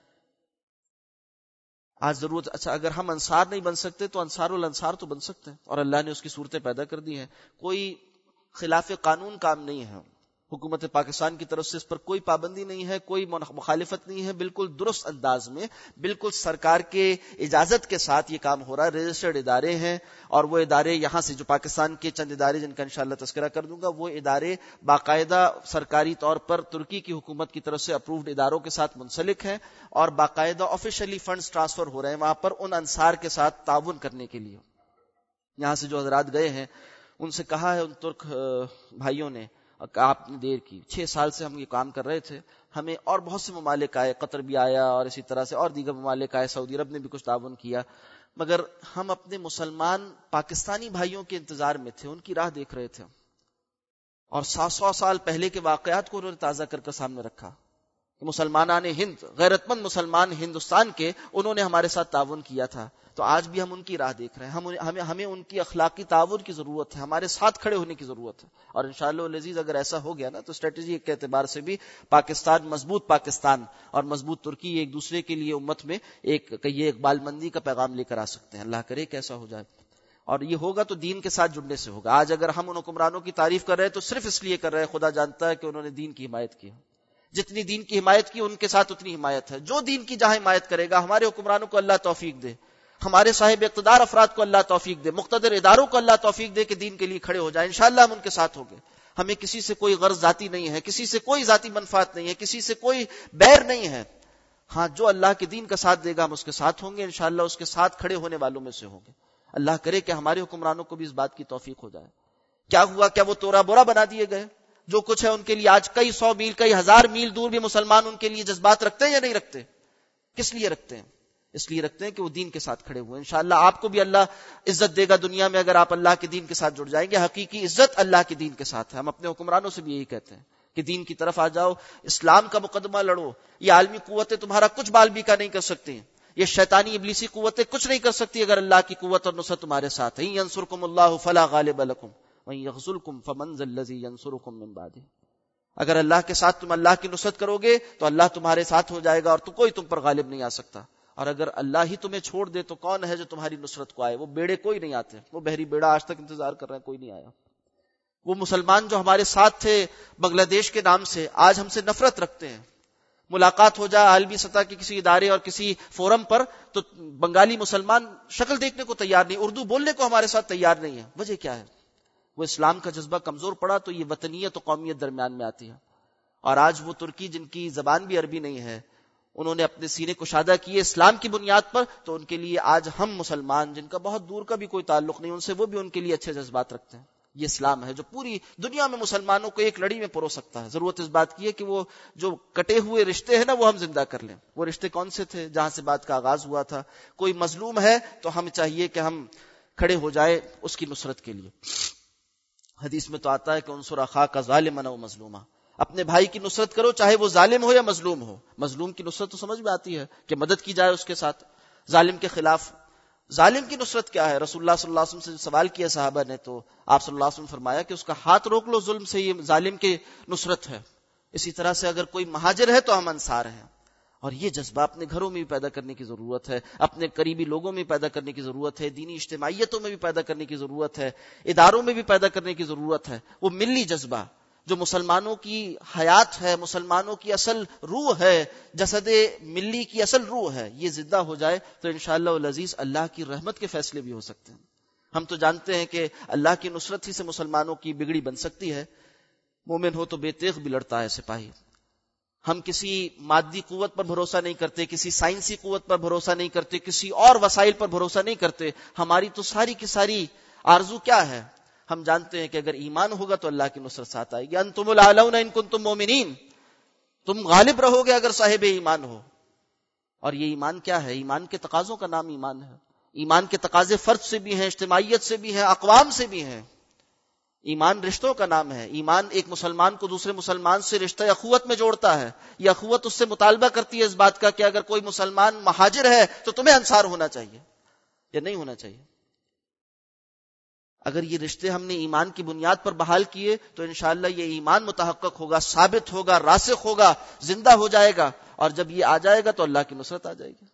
آج ضرورت، اچھا اگر ہم انصار نہیں بن سکتے تو انصار الانصار تو بن سکتے ہیں، اور اللہ نے اس کی صورتیں پیدا کر دی ہیں. کوئی خلاف قانون کام نہیں ہے. حکومت پاکستان کی طرف سے اس پر کوئی پابندی نہیں ہے، کوئی مخالفت نہیں ہے. بالکل درست انداز میں، بالکل سرکار کے اجازت کے ساتھ یہ کام ہو رہا ہے. رجسٹرڈ ادارے ہیں، اور وہ ادارے یہاں سے جو پاکستان کے چند ادارے جن کا انشاءاللہ تذکرہ کر دوں گا، وہ ادارے باقاعدہ سرکاری طور پر ترکی کی حکومت کی طرف سے اپرووڈ اداروں کے ساتھ منسلک ہیں، اور باقاعدہ آفیشلی فنڈز ٹرانسفر ہو رہے ہیں وہاں پر ان انصار کے ساتھ تعاون کرنے کے لیے. یہاں سے جو حضرات گئے ہیں ان سے کہا ہے ان ترک بھائیوں نے، آپ نے دیر کی، چھ سال سے ہم یہ کام کر رہے تھے، ہمیں اور بہت سے ممالک آئے، قطر بھی آیا اور اسی طرح سے اور دیگر ممالک آئے، سعودی عرب نے بھی کچھ تعاون کیا، مگر ہم اپنے مسلمان پاکستانی بھائیوں کے انتظار میں تھے، ان کی راہ دیکھ رہے تھے، اور سات سو سال پہلے کے واقعات کو انہوں نے تازہ کر کر سامنے رکھا کہ مسلمانان ہند، غیرت مند مسلمان ہندوستان کے، انہوں نے ہمارے ساتھ تعاون کیا تھا. تو آج بھی ہم ان کی راہ دیکھ رہے ہیں. ہم ہمیں ہمیں ان کی اخلاقی تعاون کی ضرورت ہے، ہمارے ساتھ کھڑے ہونے کی ضرورت ہے. اور انشاءاللہ العزیز اگر ایسا ہو گیا نا تو اسٹریٹجی کے اعتبار سے بھی پاکستان، مضبوط پاکستان اور مضبوط ترکی ایک دوسرے کے لیے امت میں ایک کہیے اقبال مندی کا پیغام لے کر آ سکتے ہیں. اللہ کرے کہ ایسا ہو جائے. اور یہ ہوگا تو دین کے ساتھ جڑنے سے ہوگا. آج اگر ہم ان حکمرانوں کی تعریف کر رہے ہیں تو صرف اس لیے کر رہے ہیں، خدا جانتا ہے کہ انہوں نے دین کی حمایت کی. جتنی دین کی حمایت کی ان کے ساتھ اتنی حمایت ہے. جو دین کی جہاں حمایت کرے گا، ہمارے حکمرانوں کو اللہ توفیق دے، ہمارے صاحب اقتدار افراد کو اللہ توفیق دے، مقتدر اداروں کو اللہ توفیق دے کہ دین کے لیے کھڑے ہو جائیں. انشاءاللہ ہم ان کے ساتھ ہوں گے. ہمیں کسی سے کوئی غرض ذاتی نہیں ہے، کسی سے کوئی ذاتی منفعت نہیں ہے، کسی سے کوئی بیر نہیں ہے. ہاں جو اللہ کے دین کا ساتھ دے گا ہم اس کے ساتھ ہوں گے، انشاءاللہ اس کے ساتھ کھڑے ہونے والوں میں سے ہوں گے. اللہ کرے کہ ہمارے حکمرانوں کو بھی اس بات کی توفیق ہو جائے. کیا ہوا؟ کیا وہ تورا بورا بنا دیے گئے؟ جو کچھ ہے ان کے لیے آج کئی سو میل کئی ہزار میل دور بھی مسلمان ان کے لیے جذبات رکھتے ہیں یا نہیں رکھتے؟ کس لیے رکھتے ہیں؟ اس لیے رکھتے ہیں کہ وہ دین کے ساتھ کھڑے ہوئے ہیں. انشاءاللہ آپ کو بھی اللہ عزت دے گا دنیا میں اگر آپ اللہ کے دین کے ساتھ جڑ جائیں گے. حقیقی عزت اللہ کے دین کے ساتھ ہے. ہم اپنے حکمرانوں سے بھی یہی کہتے ہیں کہ دین کی طرف آ جاؤ, اسلام کا مقدمہ لڑو. یہ عالمی قوتیں تمہارا کچھ بال بیکا نہیں کر سکتی, یہ شیطانی ابلیسی قوتیں کچھ نہیں کر سکتی اگر اللہ کی قوت اور نصرت تمہارے ساتھ ہے. ینصرکم اللہ فلا غالب لکم وَإِن يَخْذُلْكُمْ فَمَنْ ذَا الَّذِي يَنصُرُكُم مِّن بَعْدِهِ. اگر اللہ کے ساتھ تم اللہ کی نصرت کرو گے تو اللہ تمہارے ساتھ ہو جائے گا اور تو کوئی تم پر غالب نہیں آ سکتا. اور اگر اللہ ہی تمہیں چھوڑ دے تو کون ہے جو تمہاری نصرت کو آئے؟ وہ بیڑے کوئی نہیں آتے. وہ بحری بیڑا آج تک انتظار کر رہے ہیں, کوئی نہیں آیا. وہ مسلمان جو ہمارے ساتھ تھے بنگلہ دیش کے نام سے, آج ہم سے نفرت رکھتے ہیں. ملاقات ہو جائے عالمی سطح کے کسی ادارے اور کسی فورم پر تو بنگالی مسلمان شکل دیکھنے کو تیار نہیں, اردو بولنے کو ہمارے ساتھ تیار نہیں ہے. وجہ کیا ہے؟ وہ اسلام کا جذبہ کمزور پڑا تو یہ وطنیت و قومیت درمیان میں آتی ہے. اور آج وہ ترکی جن کی زبان بھی عربی نہیں ہے, انہوں نے اپنے سینے کشادہ کیے اسلام کی بنیاد پر, تو ان کے لیے آج ہم مسلمان جن کا بہت دور کا بھی کوئی تعلق نہیں ان سے, وہ بھی ان کے لیے اچھے جذبات رکھتے ہیں. یہ اسلام ہے جو پوری دنیا میں مسلمانوں کو ایک لڑی میں پرو سکتا ہے. ضرورت اس بات کی ہے کہ وہ جو کٹے ہوئے رشتے ہیں نا وہ ہم زندہ کر لیں. وہ رشتے کون سے تھے جہاں سے بات کا آغاز ہوا تھا؟ کوئی مظلوم ہے تو ہم چاہیے کہ ہم کھڑے ہو جائے اس کی نصرت کے لیے. حدیث میں تو آتا ہے کہ انصر اخاک ظالما و مظلوما, اپنے بھائی کی نصرت کرو چاہے وہ ظالم ہو یا مظلوم ہو. مظلوم کی نصرت تو سمجھ میں آتی ہے کہ مدد کی جائے اس کے ساتھ, ظالم کے خلاف. ظالم کی نصرت کیا ہے؟ رسول اللہ صلی اللہ علیہ وسلم سے سوال کیا صحابہ نے تو آپ صلی اللہ علیہ وسلم فرمایا کہ اس کا ہاتھ روک لو ظلم سے, یہ ظالم کی نصرت ہے. اسی طرح سے اگر کوئی مہاجر ہے تو ہم انصار ہیں. اور یہ جذبہ اپنے گھروں میں بھی پیدا کرنے کی ضرورت ہے, اپنے قریبی لوگوں میں پیدا کرنے کی ضرورت ہے, دینی اجتماعیتوں میں بھی پیدا کرنے کی ضرورت ہے, اداروں میں بھی پیدا کرنے کی ضرورت ہے. وہ ملی جذبہ جو مسلمانوں کی حیات ہے, مسلمانوں کی اصل روح ہے, جسد ملی کی اصل روح ہے, یہ زندہ ہو جائے تو انشاءاللہ العزیز اللہ کی رحمت کے فیصلے بھی ہو سکتے ہیں. ہم تو جانتے ہیں کہ اللہ کی نصرت ہی سے مسلمانوں کی بگڑی بن سکتی ہے. مومن ہو تو بے تیغ بھی لڑتا ہے سپاہی. ہم کسی مادی قوت پر بھروسہ نہیں کرتے, کسی سائنسی قوت پر بھروسہ نہیں کرتے, کسی اور وسائل پر بھروسہ نہیں کرتے. ہماری تو ساری کی ساری آرزو کیا ہے؟ ہم جانتے ہیں کہ اگر ایمان ہوگا تو اللہ کی نصرت ساتھ آئے گی. انتم الاعلون ان کنتم مومنین, تم غالب رہو گے اگر صاحب ایمان ہو. اور یہ ایمان کیا ہے؟ ایمان کے تقاضوں کا نام ایمان ہے. ایمان کے تقاضے فرد سے بھی ہیں, اجتماعیت سے بھی ہیں, اقوام سے بھی ہیں. ایمان رشتوں کا نام ہے. ایمان ایک مسلمان کو دوسرے مسلمان سے رشتہ اخوت میں جوڑتا ہے. یہ اخوت اس سے مطالبہ کرتی ہے اس بات کا کہ اگر کوئی مسلمان مہاجر ہے تو تمہیں انصار ہونا چاہیے یا نہیں ہونا چاہیے. اگر یہ رشتے ہم نے ایمان کی بنیاد پر بحال کیے تو انشاءاللہ یہ ایمان متحقق ہوگا, ثابت ہوگا, راسخ ہوگا, زندہ ہو جائے گا. اور جب یہ آ جائے گا تو اللہ کی نصرت آ جائے گی.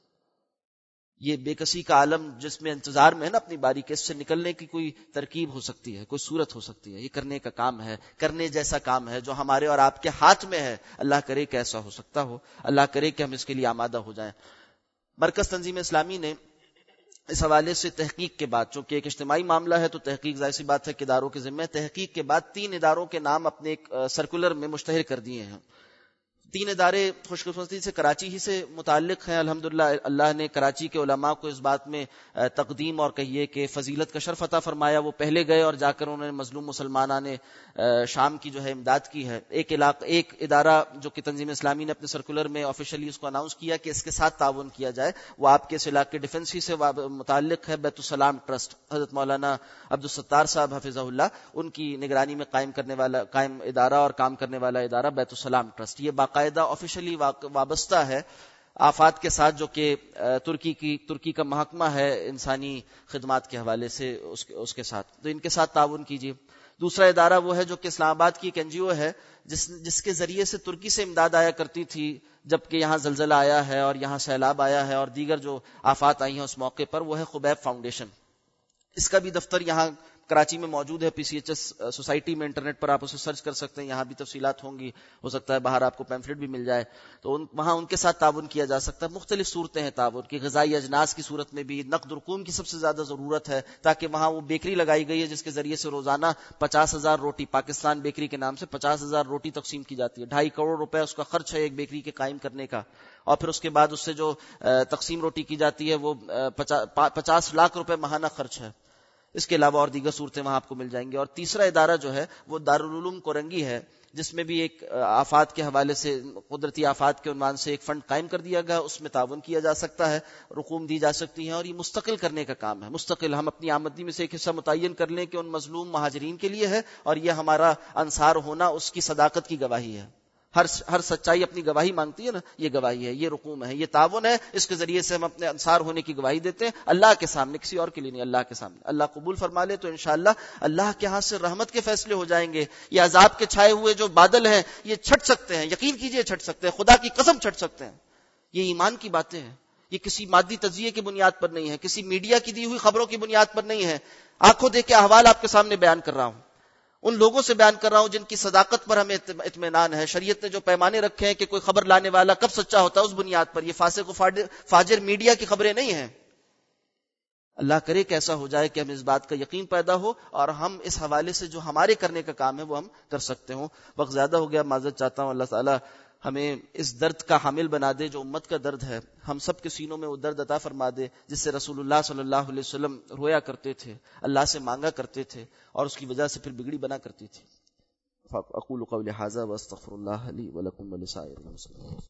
یہ بے کسی کا عالم جس میں انتظار میں ہے نا اپنی باری کے, اس سے نکلنے کی کوئی ترکیب ہو سکتی ہے, کوئی صورت ہو سکتی ہے. یہ کرنے کا کام ہے, کرنے جیسا کام ہے جو ہمارے اور آپ کے ہاتھ میں ہے. اللہ کرے کہ ایسا ہو سکتا ہو, اللہ کرے کہ ہم اس کے لیے آمادہ ہو جائیں. مرکز تنظیم اسلامی نے اس حوالے سے تحقیق کے بعد, چونکہ ایک اجتماعی معاملہ ہے تو تحقیق ظاہر سی بات ہے کہ اداروں کے ذمہ, تحقیق کے بعد تین اداروں کے نام اپنے ایک سرکولر میں مشتہر کر دیے ہیں. تین ادارے خوش قسمتی سے کراچی ہی سے متعلق ہیں. الحمدللہ اللہ نے کراچی کے علماء کو اس بات میں تقدیم اور کہیے کہ فضیلت کا شرف عطا فرمایا. وہ پہلے گئے اور جا کر انہوں نے مظلوم مسلمانان شام کی جو ہے امداد کی ہے. ایک علاقہ ایک ادارہ جو کہ تنظیم اسلامی نے اپنے سرکولر میں آفیشلی اس کو اناؤنس کیا کہ اس کے ساتھ تعاون کیا جائے, وہ آپ کے اس علاقے ڈیفنس ہی سے متعلق ہے. بیت السلام ٹرسٹ, حضرت مولانا عبدالستار صاحب حفظہ اللہ ان کی نگرانی میں قائم کرنے والا قائم ادارہ اور کام کرنے والا ادارہ بیت السلام ٹرسٹ. یہ باقاعدہ آفیشلی وابستہ ہے آفات کے ساتھ, جو کہ ترکی کی ترکی کا محکمہ ہے انسانی خدمات کے حوالے سے, اس کے, اس کے ساتھ. تو ان کے ساتھ تعاون کیجیے. دوسرا ادارہ وہ ہے جو کہ اسلام آباد کی ایک این جی او ہے جس جس کے ذریعے سے ترکی سے امداد آیا کرتی تھی جبکہ یہاں زلزلہ آیا ہے اور یہاں سیلاب آیا ہے اور دیگر جو آفات آئی ہیں اس موقع پر, وہ ہے خبیب فاؤنڈیشن. اس کا بھی دفتر یہاں کراچی میں موجود ہے, P C H S society میں. انٹرنیٹ پر آپ اسے سرچ کر سکتے ہیں, یہاں بھی تفصیلات ہوں گی, ہو سکتا ہے باہر آپ کو پیمفلٹ بھی مل جائے. تو ان, وہاں ان کے ساتھ تعاون کیا جا سکتا ہے. مختلف صورتیں ہیں تعاون کی, غذائی اجناس کی صورت میں بھی نقد رقوم کی سب سے زیادہ ضرورت ہے تاکہ وہاں وہ بیکری لگائی گئی ہے جس کے ذریعے سے روزانہ پچاس ہزار روٹی, پاکستان بیکری کے نام سے پچاس ہزار روٹی تقسیم کی جاتی ہے. ڈھائی کروڑ روپے اس کا خرچ ہے ایک بیکری کے قائم کرنے کا, اور پھر اس کے بعد اس سے جو تقسیم روٹی کی جاتی ہے وہ پچاس لاکھ روپے ماہانہ خرچ ہے. اس کے علاوہ اور دیگر صورتیں وہاں آپ کو مل جائیں گی. اور تیسرا ادارہ جو ہے وہ دارالعلوم کورنگی ہے. جس میں بھی ایک آفات کے حوالے سے، قدرتی آفات کے عنوان سے ایک فنڈ قائم کر دیا گیا، اس میں تعاون کیا جا سکتا ہے، رقوم دی جا سکتی ہیں، اور یہ مستقل کرنے کا کام ہے۔ مستقل ہم اپنی آمدنی میں سے ایک حصہ متعین کر لیں کہ ان مظلوم مہاجرین کے لیے ہے، اور یہ ہمارا انصار ہونا اس کی صداقت کی گواہی ہے۔ ہر ہر سچائی اپنی گواہی مانگتی ہے نا، یہ گواہی ہے، یہ رقوم ہے، یہ تعاون ہے، اس کے ذریعے سے ہم اپنے انصار ہونے کی گواہی دیتے ہیں اللہ کے سامنے، کسی اور کے لیے نہیں، اللہ کے سامنے۔ اللہ قبول فرما لے تو انشاءاللہ اللہ کے ہاں سے رحمت کے فیصلے ہو جائیں گے۔ یہ عذاب کے چھائے ہوئے جو بادل ہیں یہ چھٹ سکتے ہیں، یقین کیجئے چھٹ سکتے ہیں، خدا کی قسم چھٹ سکتے ہیں۔ یہ ایمان کی باتیں ہیں، یہ کسی مادی تجزیے کی بنیاد پر نہیں ہے، کسی میڈیا کی دی ہوئی خبروں کی بنیاد پر نہیں ہے، آنکھوں دیکھے احوال آپ کے سامنے بیان کر رہا ہوں، ان لوگوں سے بیان کر رہا ہوں جن کی صداقت پر ہمیں اطمینان ہے۔ شریعت نے جو پیمانے رکھے ہیں کہ کوئی خبر لانے والا کب سچا ہوتا ہے، اس بنیاد پر، یہ فاسق و فاجر میڈیا کی خبریں نہیں ہیں۔ اللہ کرے کہ ایسا ہو جائے کہ ہمیں اس بات کا یقین پیدا ہو اور ہم اس حوالے سے جو ہمارے کرنے کا کام ہے وہ ہم کر سکتے ہوں۔ وقت زیادہ ہو گیا، معذرت چاہتا ہوں۔ اللہ تعالیٰ ہمیں اس درد کا حامل بنا دے جو امت کا درد ہے، ہم سب کے سینوں میں وہ درد عطا فرما دے جس سے رسول اللہ صلی اللہ علیہ وسلم رویا کرتے تھے، اللہ سے مانگا کرتے تھے، اور اس کی وجہ سے پھر بگڑی بنا کرتی تھی۔ اقول قولی ھذا واستغفر اللہ لی ولکم ولسائر المسلمین۔